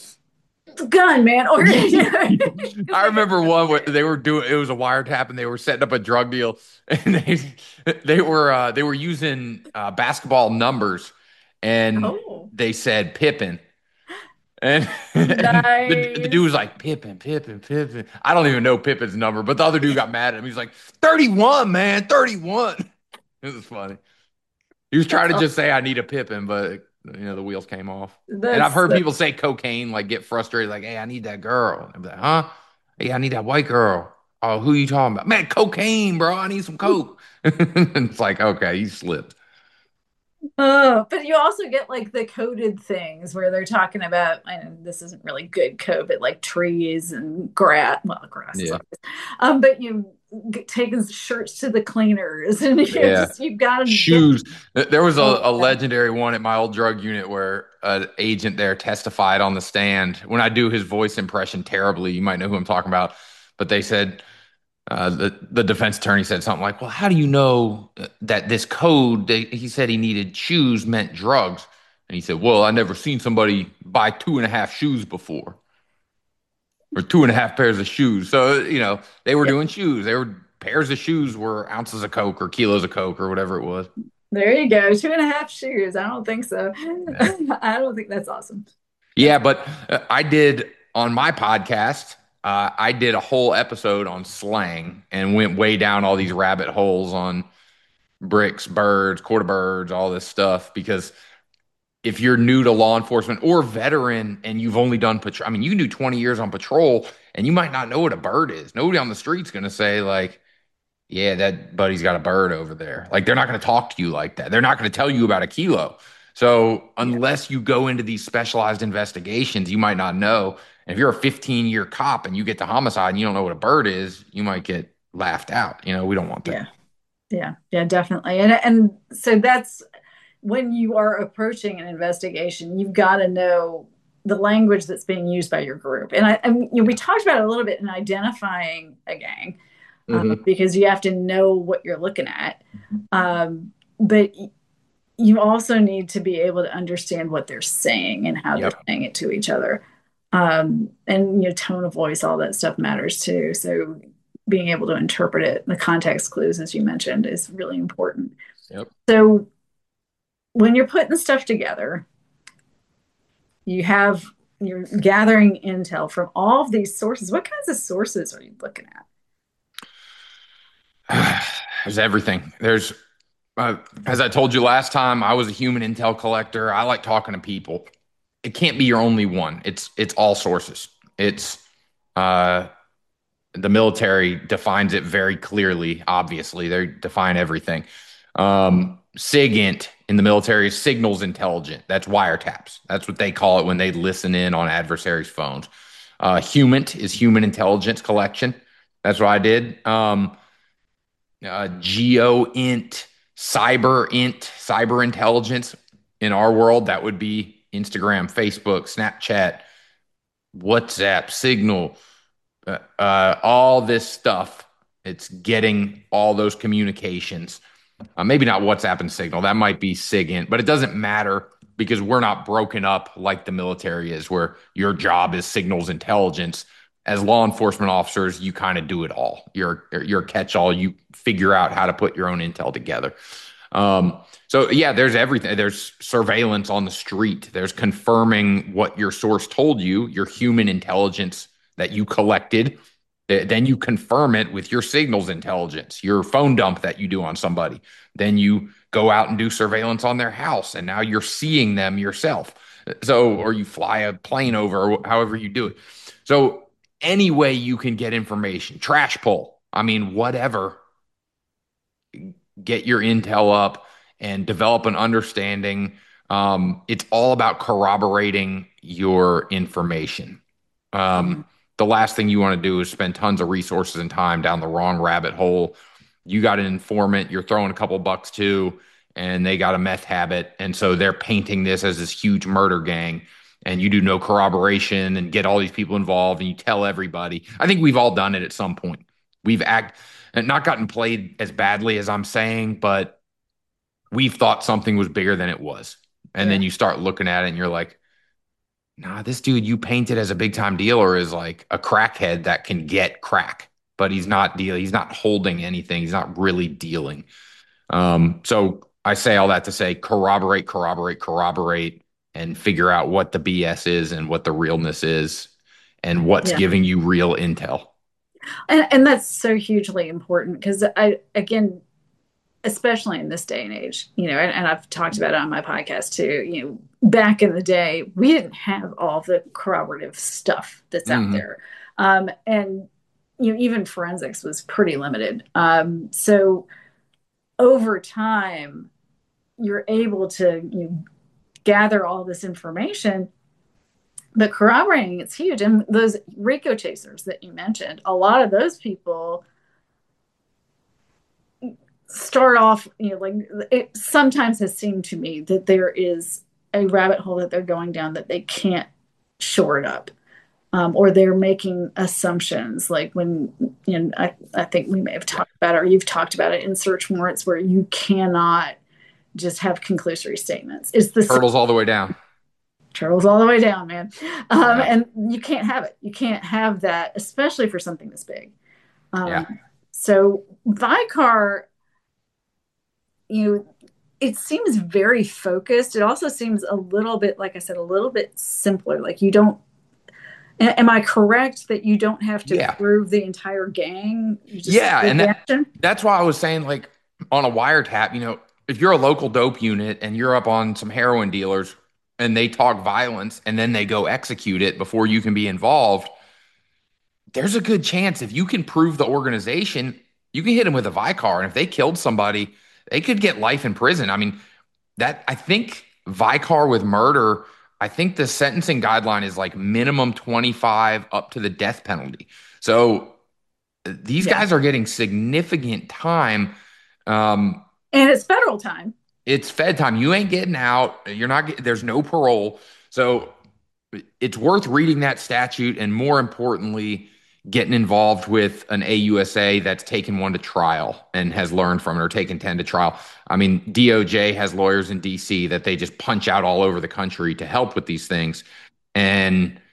gun, man, or you know, because I like remember one where they were doing it was a wiretap and they were setting up a drug deal and they they were uh, they were using uh, basketball numbers and oh, they said Pippen and and the, the dude nice. was like Pippen Pippen Pippen. I don't even know Pippen's number, but the other dude got mad at him. He's like thirty-one, man, thirty-one. It was funny. He was That's trying to all. just say I need a Pippin, but you know the wheels came off. And I've That's heard that. people say cocaine, like get frustrated, like, "Hey, I need that girl." And I'm like, "Huh? Hey, I need that white girl." Oh, who you talking about? Man, cocaine, bro. I need some coke. It's like, okay, you slipped. Oh, but you also get like the coded things where they're talking about, and this isn't really good code, but like trees and grass. Well, grass is Yeah, obvious. Um, but you get, taking shirts to the cleaners, and you know, yeah. just you've got to get Shoes. There was a, all a that. legendary one at my old drug unit where an agent there testified on the stand. When I do his voice impression terribly, you might know who I'm talking about. But they said, Uh, the the defense attorney said something like, "Well, how do you know uh, that this code?" They, he said he needed shoes meant drugs, and he said, "Well, I never seen somebody buy two and a half shoes before, or two and a half pairs of shoes." So you know they were Yeah, doing shoes. They were pairs of shoes were ounces of coke or kilos of coke or whatever it was. there you go. Two and a half shoes. I don't think so. Yeah, I don't think that's awesome. That's yeah. But uh, I did on my podcast. Uh, I did a whole episode on slang and went way down all these rabbit holes on bricks, birds, quarter birds, all this stuff. Because if you're new to law enforcement or veteran and you've only done patrol, I mean, you can do twenty years on patrol and you might not know what a bird is. Nobody on the street's going to say, like, yeah, that buddy's got a bird over there. Like, they're not going to talk to you like that. They're not going to tell you about a kilo. So, yeah, unless you go into these specialized investigations, you might not know. And if you're a fifteen year cop and you get to homicide and you don't know what a bird is, you might get laughed out. You know, we don't want that. yeah, yeah, yeah, definitely. And and so that's when you are approaching an investigation, you've got to know the language that's being used by your group. And I, and, you know, we talked about it a little bit in identifying a gang, uh, Hmm. because you have to know what you're looking at. Um, but you also need to be able to understand what they're saying and how they're Yep. saying it to each other. Um, and you know, tone of voice, all that stuff matters too. So being able to interpret it, the context clues, as you mentioned, is really important. Yep. So when you're putting stuff together, you have you're gathering intel from all of these sources. What kinds of sources are you looking There's everything. There's, uh, as I told you last time, I was a human intel collector. I like talking to people. It can't be your only one. It's it's all sources. It's uh, the military defines it very clearly. Obviously, they define everything. Um, SIGINT in the military is signals intelligent. That's wiretaps. That's what they call it when they listen in on adversaries' phones. Uh, HUMINT is human intelligence collection. That's what I did. Um, uh, GeoInt, CyberInt, cyber intelligence. In our world, that would be Instagram, Facebook, Snapchat, WhatsApp, Signal, uh, uh, all this stuff. It's getting all those communications. Uh, maybe not WhatsApp and Signal. That might be SIGINT, but it doesn't matter because we're not broken up like the military is, where your job is signals intelligence. As law enforcement officers, you kind of do it all. You're you're a catch-all. You figure out how to put your own intel together. Um, so yeah, there's everything. There's surveillance on the street. There's confirming what your source told you, your human intelligence that you collected. Then you confirm it with your signals intelligence, your phone dump that you do on somebody. Then you go out and do surveillance on their house, and now you're seeing them yourself. So, or you fly a plane over, or however you do it. So, any way you can get information, trash pull, I mean, whatever, get your intel up and develop an understanding. Um, it's all about corroborating your information. at? Um, the last thing you want to do is spend tons of resources and time down the wrong rabbit hole. You got an informant, you're throwing a couple bucks too, and they got a meth habit. And so they're painting this as this huge murder gang. And you do no corroboration and get all these people involved and you tell everybody. I think we've all done it at some point. We've act not gotten played as badly as I'm saying, but we've thought something was bigger than it was. And Yeah. then you start looking at it and you're like, nah, this dude you painted as a big time dealer is like a crackhead that can get crack, but he's not dealing. He's not holding anything. He's not really dealing. Um, so I say all that to say corroborate, corroborate, corroborate, and figure out what the B S is and what the realness is and what's Yeah. giving you real intel. And, and that's so hugely important because I, again, especially in this day and age, you know, and, and I've talked about it on my podcast too, you know, back in the day, we didn't have all the corroborative stuff that's out Mm-hmm. there. Um, and, you know, even forensics was pretty limited. Um, so over time, you're able to, you know, gather all this information, but corroborating it's huge. And those RICO chasers that you mentioned, a lot of those people start off, you know, like it sometimes has seemed to me that there is a rabbit hole that they're going down that they can't shore it up. Um, or they're making assumptions like when, you know, I, I think we may have talked about it, or you've talked about it in search warrants where you cannot just have conclusory statements. It's the Turtles all the way down. turtles all the way down, man. Um, Yeah. and you can't have it. You can't have that, especially for something this big. Um, Yeah. So Vicar, you know, it seems very focused. It also seems a little bit, like I said, a little bit simpler. Like you don't, am I correct that you don't have to Yeah. prove the entire gang? You just Yeah, take and the that, action? that's why I was saying, like, on a wiretap, you know, if you're a local dope unit and you're up on some heroin dealers and they talk violence and then they go execute it before you can be involved, there's a good chance if you can prove the organization, you can hit them with a Vicar. And if they killed somebody, they could get life in prison. I mean, that I think Vicar with murder, I think the sentencing guideline is like minimum twenty-five up to the death penalty. So these Yeah. guys are getting significant time. Um, And it's federal time. it's Fed time. You ain't getting out. You're not. Get, there's no parole. So it's worth reading that statute, and more importantly, getting involved with an A U S A that's taken one to trial and has learned from it, or taken ten to trial. I mean, D O J has lawyers in D C that they just punch out all over the country to help with these things, and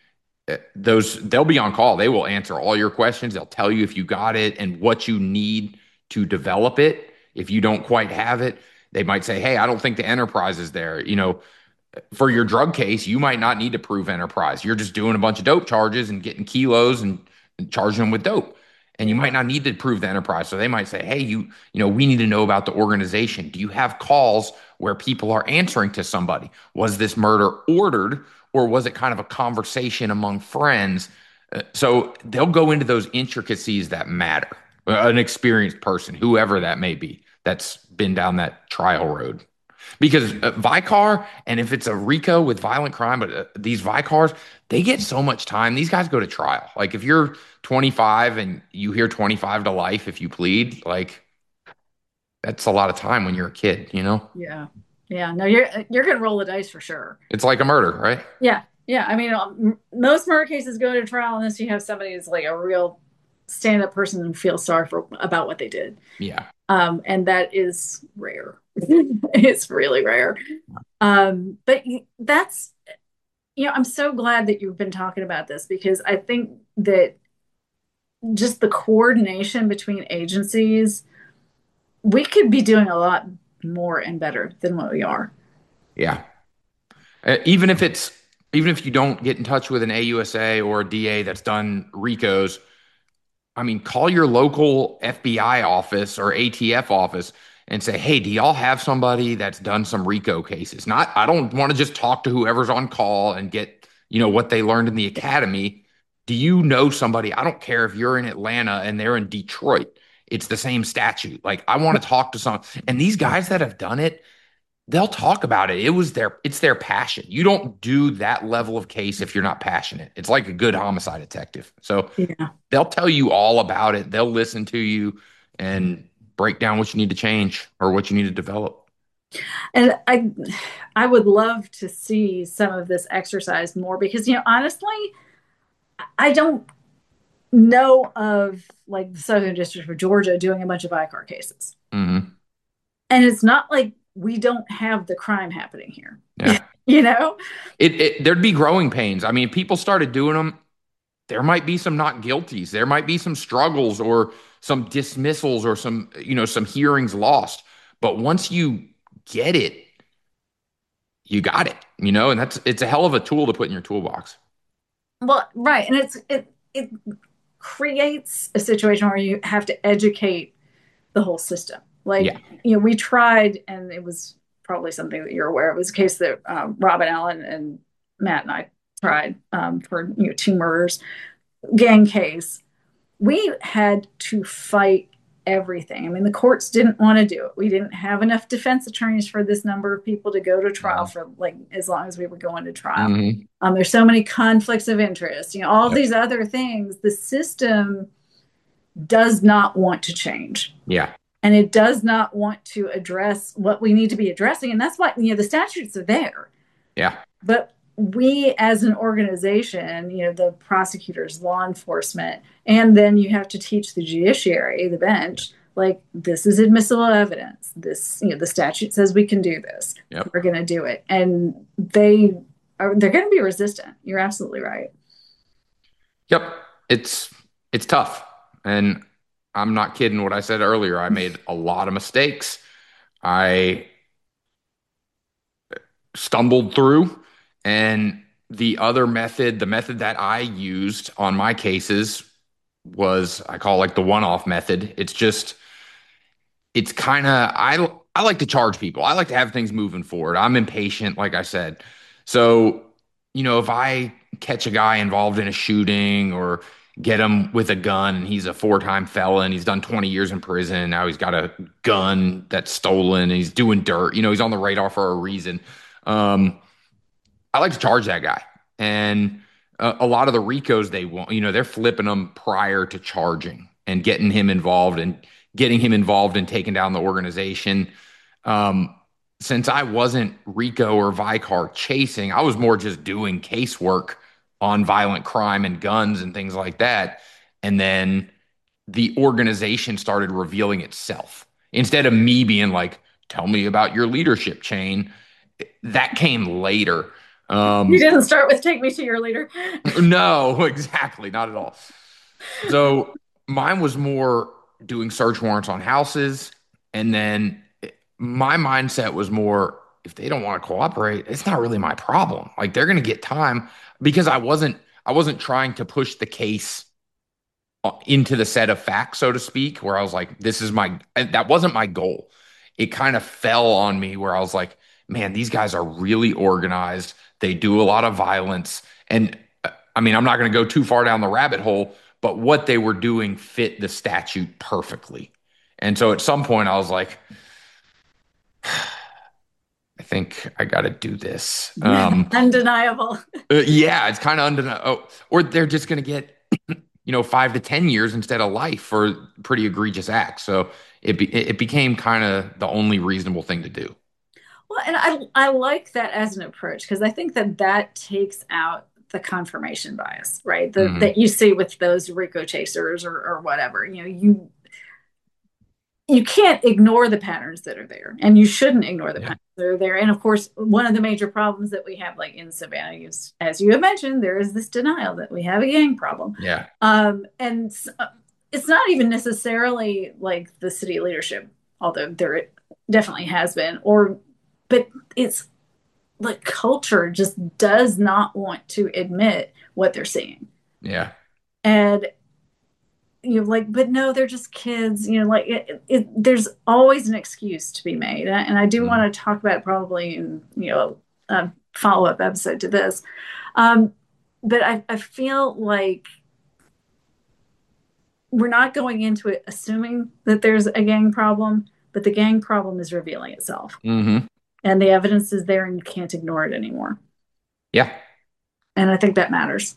those they'll be on call. They will answer all your questions. They'll tell you if you got it and what you need to develop it. If you don't quite have it, they might say, "Hey, I don't think the enterprise is there." You know, for your drug case, you might not need to prove enterprise. You're just doing a bunch of dope charges and getting kilos and, and charging them with dope. And you might not need to prove the enterprise. So they might say, "Hey, you, you know, we need to know about the organization. Do you have calls where people are answering to somebody? Was this murder ordered, or was it kind of a conversation among friends?" Uh, so they'll go into those intricacies that matter. Uh, An experienced person, whoever that may be, that's been down that trial road. Because uh, Vicar, and if it's a RICO with violent crime, but uh, these Vicars, they get so much time. These guys go to trial. Like if you're twenty-five and you hear twenty-five to life if you plead, like that's a lot of time when you're a kid, you know? Yeah. Yeah. No, you're you're gonna roll the dice for sure. It's like a murder, right? Yeah. Yeah. I mean, um, most murder cases go to trial unless you have somebody who's like a real stand-up person and feels sorry for about what they did. Yeah. Um, and that is rare. It's really rare. Um, but that's, you know, I'm so glad that you've been talking about this because I think that just the coordination between agencies, we could be doing a lot more and better than what we are. Yeah. Uh, even if it's even if you don't get in touch with an A U S A or a D A that's done RICOs, I mean, call your local F B I office or A T F office and say, "Hey, do y'all have somebody that's done some RICO cases?" Not, I don't want to just talk to whoever's on call and get, you know, what they learned in the academy. Do you know somebody? I don't care if you're in Atlanta and they're in Detroit. It's the same statute. Like, I want to talk to some, and these guys that have done it, they'll talk about it. It was their, it's their passion. You don't do that level of case if you're not passionate. It's like a good homicide detective. So Yeah. they'll tell you all about it. They'll listen to you and break down what you need to change or what you need to develop. And I I would love to see some of this exercise more because, you know, honestly, I don't know of like the Southern District of Georgia doing a bunch of I C A R cases. Hmm. And it's not like we don't have the crime happening here. Yeah. You know? It, it there'd be growing pains. I mean, people started doing them. There might be some not guilties. There might be some struggles or some dismissals or some, you know, some hearings lost. But once you get it, you got it, you know, and that's it's a hell of a tool to put in your toolbox. Well, right. And it's it it creates a situation where you have to educate the whole system. Like, Yeah. you know, we tried, and it was probably something that you're aware of. It was a case that um, Robin Allen and Matt and I tried um, for, you know, two murders, gang case. We had to fight everything. I mean, the courts didn't want to do it. We didn't have enough defense attorneys for this number of people to go to trial for like as long as we were going to trial. Hmm. Um, there's so many conflicts of interest, you know, all Yep. these other things. The system does not want to change. Yeah. And it does not want to address what we need to be addressing. And that's why, you know, the statutes are there. Yeah. But we as an organization, you know, the prosecutors, law enforcement, and then you have to teach the judiciary, the bench, like this is admissible evidence. This, you know, the statute says we can do this. Yep. We're going to do it. And they are, they're going to be resistant. You're absolutely right. Yep. It's it's tough. And I'm not kidding what I said earlier. I made a lot of mistakes. I stumbled through. And the other method, the method that I used on my cases was I call like the one-off method. It's just it's kind of I I like to charge people. I like to have things moving forward. I'm impatient, like I said. So, you know, if I catch a guy involved in a shooting or get him with a gun and he's a four-time felon, he's done twenty years in prison, now he's got a gun that's stolen and he's doing dirt, you know, he's on the radar for a reason. Um, I like to charge that guy. And a, a lot of the RICOs they want, you know, they're flipping them prior to charging and getting him involved and getting him involved in taking down the organization. Um, since I wasn't RICO or Vicar chasing, I was more just doing casework on violent crime and guns and things like that. And then the organization started revealing itself. Instead of me being like, "Tell me about your leadership chain," that came later. You Um, didn't start with "Take Me to Your Leader." no, exactly, not at all. So mine was more doing search warrants on houses, and then my mindset was more if they don't want to cooperate, it's not really my problem. Like they're going to get time because I wasn't I wasn't trying to push the case uh, into the set of facts, so to speak, where I was like, this is my, that wasn't my goal. It kind of fell on me where I was like, man, these guys are really organized. They do a lot of violence. And uh, I mean, I'm not going to go too far down the rabbit hole, but what they were doing fit the statute perfectly. And so at some point, I was like, I think I got to do this. Um, Undeniable. uh, yeah, it's kind of undeniable. Oh, or they're just going to get you know, five to ten years instead of life for pretty egregious acts. So it be, it became kind of the only reasonable thing to do. Well, and I I like that as an approach because I think that that takes out the confirmation bias, right? The, Hmm. that you see with those Rico chasers or, or whatever. You know, you you can't ignore the patterns that are there, and you shouldn't ignore the Yeah. patterns that are there. And of course, one of the major problems that we have, like in Savannah, is, as you have mentioned, there is this denial that we have a gang problem, Yeah. um, and it's not even necessarily like the city leadership, although there definitely has been, or but it's like culture just does not want to admit what they're seeing. Yeah. And you're like, but no, they're just kids. You know, like it, it, there's always an excuse to be made. And I do Mhm. want to talk about it probably in, you know, a follow up episode to this. Um, but I, I feel like we're not going into it assuming that there's a gang problem, but the gang problem is revealing itself. Hmm. And the evidence is there and you can't ignore it anymore. Yeah. And I think that matters.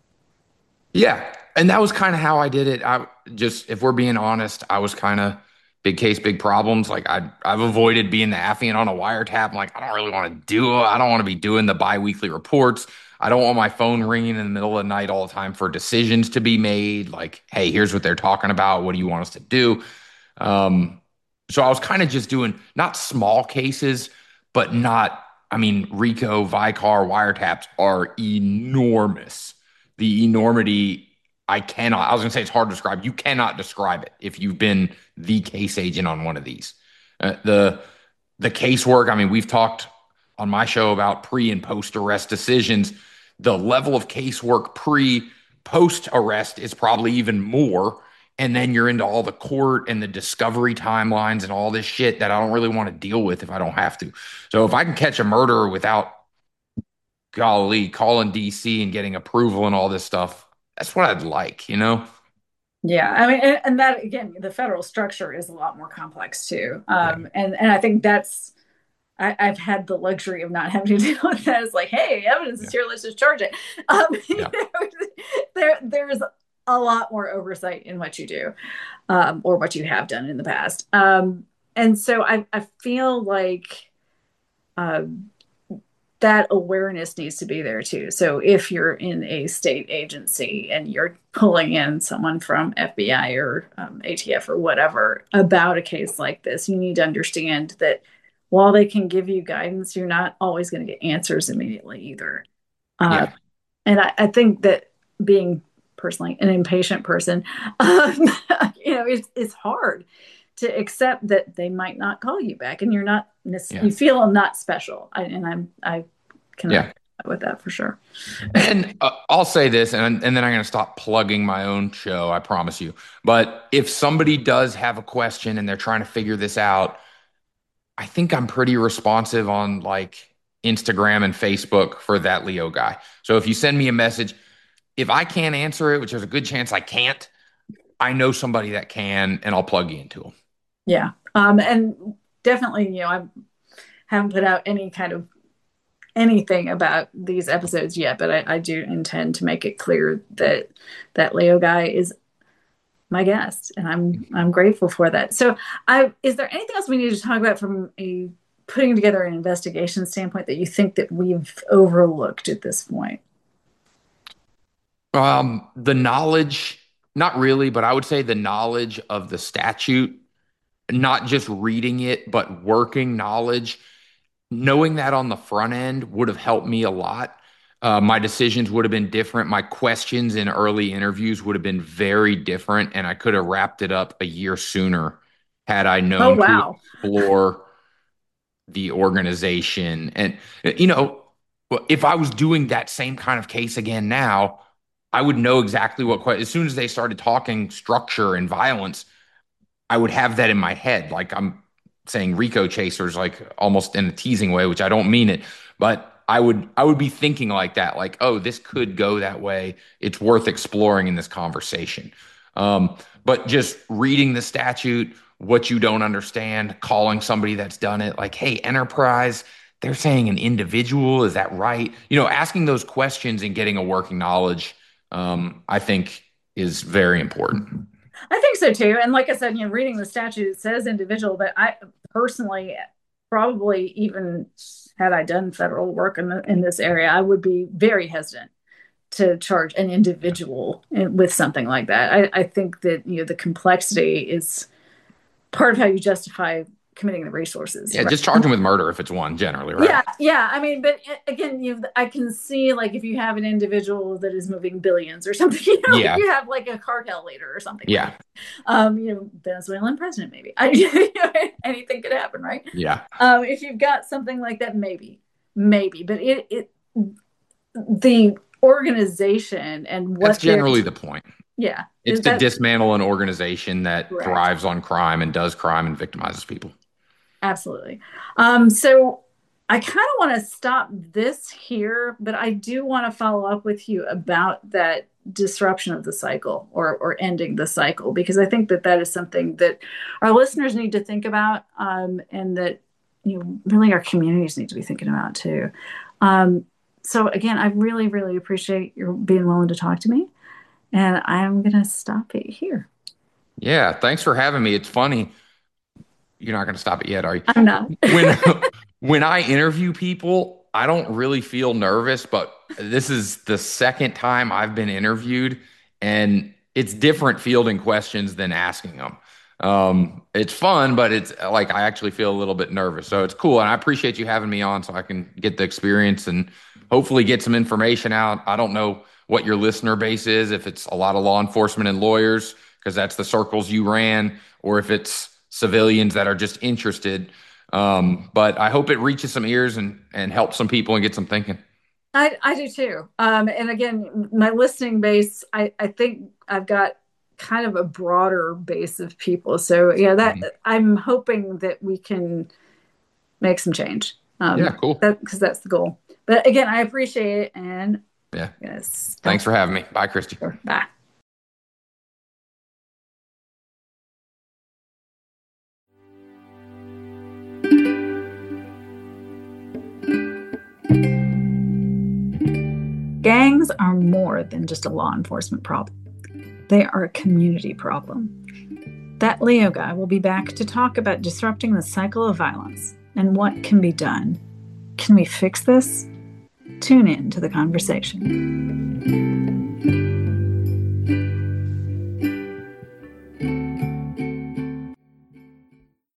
Yeah. And that was kind of how I did it. I just, if we're being honest, I was kind of big case, big problems. Like I, I've avoided being the affiant on a wiretap. I'm like, I don't really want to do it. I don't want to be doing the biweekly reports. I don't want my phone ringing in the middle of the night all the time for decisions to be made. Like, hey, here's what they're talking about. What do you want us to do? Um, so I was kind of just doing not small cases, but not, I mean, Rico, Vicar, wiretaps are enormous. The enormity, I cannot, I was going to say it's hard to describe. You cannot describe it if you've been the case agent on one of these. Uh, the the casework, I mean, we've talked on my show about pre and post arrest decisions. The level of casework pre post arrest is probably even more. And then you're into all the court and the discovery timelines and all this shit that I don't really want to deal with if I don't have to. So if I can catch a murderer without, golly, calling D C and getting approval and all this stuff, that's what I'd like, you know? Yeah, I mean, and, and that again, the federal structure is a lot more complex too. Yeah. Um, and and I think that's I, I've had the luxury of not having to deal with that. It's like, hey, evidence is Yeah. here, let's just charge it. Um, you Yeah. know, there there's a lot more oversight in what you do, um, or what you have done in the past. Um, and so I I feel like. Um, that awareness needs to be there too. So if you're in a state agency and you're pulling in someone from F B I or um, A T F or whatever about a case like this, you need to understand that while they can give you guidance, you're not always going to get answers immediately either. Uh, Yeah. and I, I think that being personally an impatient person, um, you know, it's, it's hard to accept that they might not call you back and you're not, Yeah. you feel not special. I, and I'm, I can Yeah. identify with that for sure. And uh, I'll say this, and, and then I'm going to stop plugging my own show, I promise you. But if somebody does have a question and they're trying to figure this out, I think I'm pretty responsive on like Instagram and Facebook for that Leo guy. So if you send me a message, if I can't answer it, which there's a good chance I can't, I know somebody that can, and I'll plug you into them. Yeah. Um, and definitely, you know, I haven't put out any kind of anything about these episodes yet, but I, I do intend to make it clear that that Leo guy is my guest, and I'm I'm grateful for that. So, I is there anything else we need to talk about from a putting together an investigation standpoint that you think that we've overlooked at this point? Um, the knowledge, not really, but I would say the knowledge of the statute, not just reading it, but working knowledge knowing that on the front end would have helped me a lot. Uh, my decisions would have been different. My questions in early interviews would have been very different, and I could have wrapped it up a year sooner had I Oh, known to wow. explore the organization. And, you know, if I was doing that same kind of case again now, I would know exactly what, que- as soon as they started talking structure and violence, I would have that in my head. Like I'm saying Rico chasers, like almost in a teasing way, which I don't mean it, but I would I would be thinking like that, like, oh, this could go that way. It's worth exploring in this conversation. Um, but just reading the statute, what you don't understand, calling somebody that's done it, like, hey, enterprise, they're saying an individual, is that right? You know, asking those questions and getting a working knowledge, um, I think is very important. I think so too. And like I said, you know, reading the statute, it says individual, but I personally, probably even had I done federal work in, the, in this area, I would be very hesitant to charge an individual with something like that. I, I think that, you know, the complexity is part of how you justify committing the resources. Yeah, Right? just charge them with murder if it's one, generally, right? Yeah, yeah. I mean, but again, you I can see like if you have an individual that is moving billions or something, you know, Yeah, like you have like a cartel leader or something. Like yeah, that. Um, you know, Venezuelan president maybe. I, you know, anything could happen, right? yeah. Um, if you've got something like that, maybe, maybe. But it, it, the organization and what That's generally the point. yeah, It's is to that dismantle an organization that correct? thrives on crime and does crime and victimizes people. Absolutely. Um, so I kind of want to stop this here, but I do want to follow up with you about that disruption of the cycle or, or ending the cycle, because I think that that is something that our listeners need to think about, um, and that, you know, really our communities need to be thinking about too. Um, so again, I really, really appreciate your being willing to talk to me, and I'm going to stop it here. Yeah, thanks for having me. It's funny. You're not going to stop it yet, are you? I'm not. When when I interview people, I don't really feel nervous, but this is the second time I've been interviewed, and it's different fielding questions than asking them. Um, it's fun, but it's like I actually feel a little bit nervous. So it's cool, and I appreciate you having me on so I can get the experience and hopefully get some information out. I don't know what your listener base is, if it's a lot of law enforcement and lawyers, because that's the circles you ran, or if it's civilians that are just interested. Um, but I hope it reaches some ears and and helps some people and get some thinking. I, I do too. Um, and again, my listening base, I, I think I've got kind of a broader base of people. So yeah, that Mhm. I'm hoping that we can make some change. Um, Yeah, cool. that, because that's the goal. But again, I appreciate it, and Yeah. yes, Thanks for having me. Bye, Christy. bye. Gangs are more than just a law enforcement problem. They are a community problem. That Leo guy will be back to talk about disrupting the cycle of violence and what can be done. Can we fix this? Tune in to the conversation.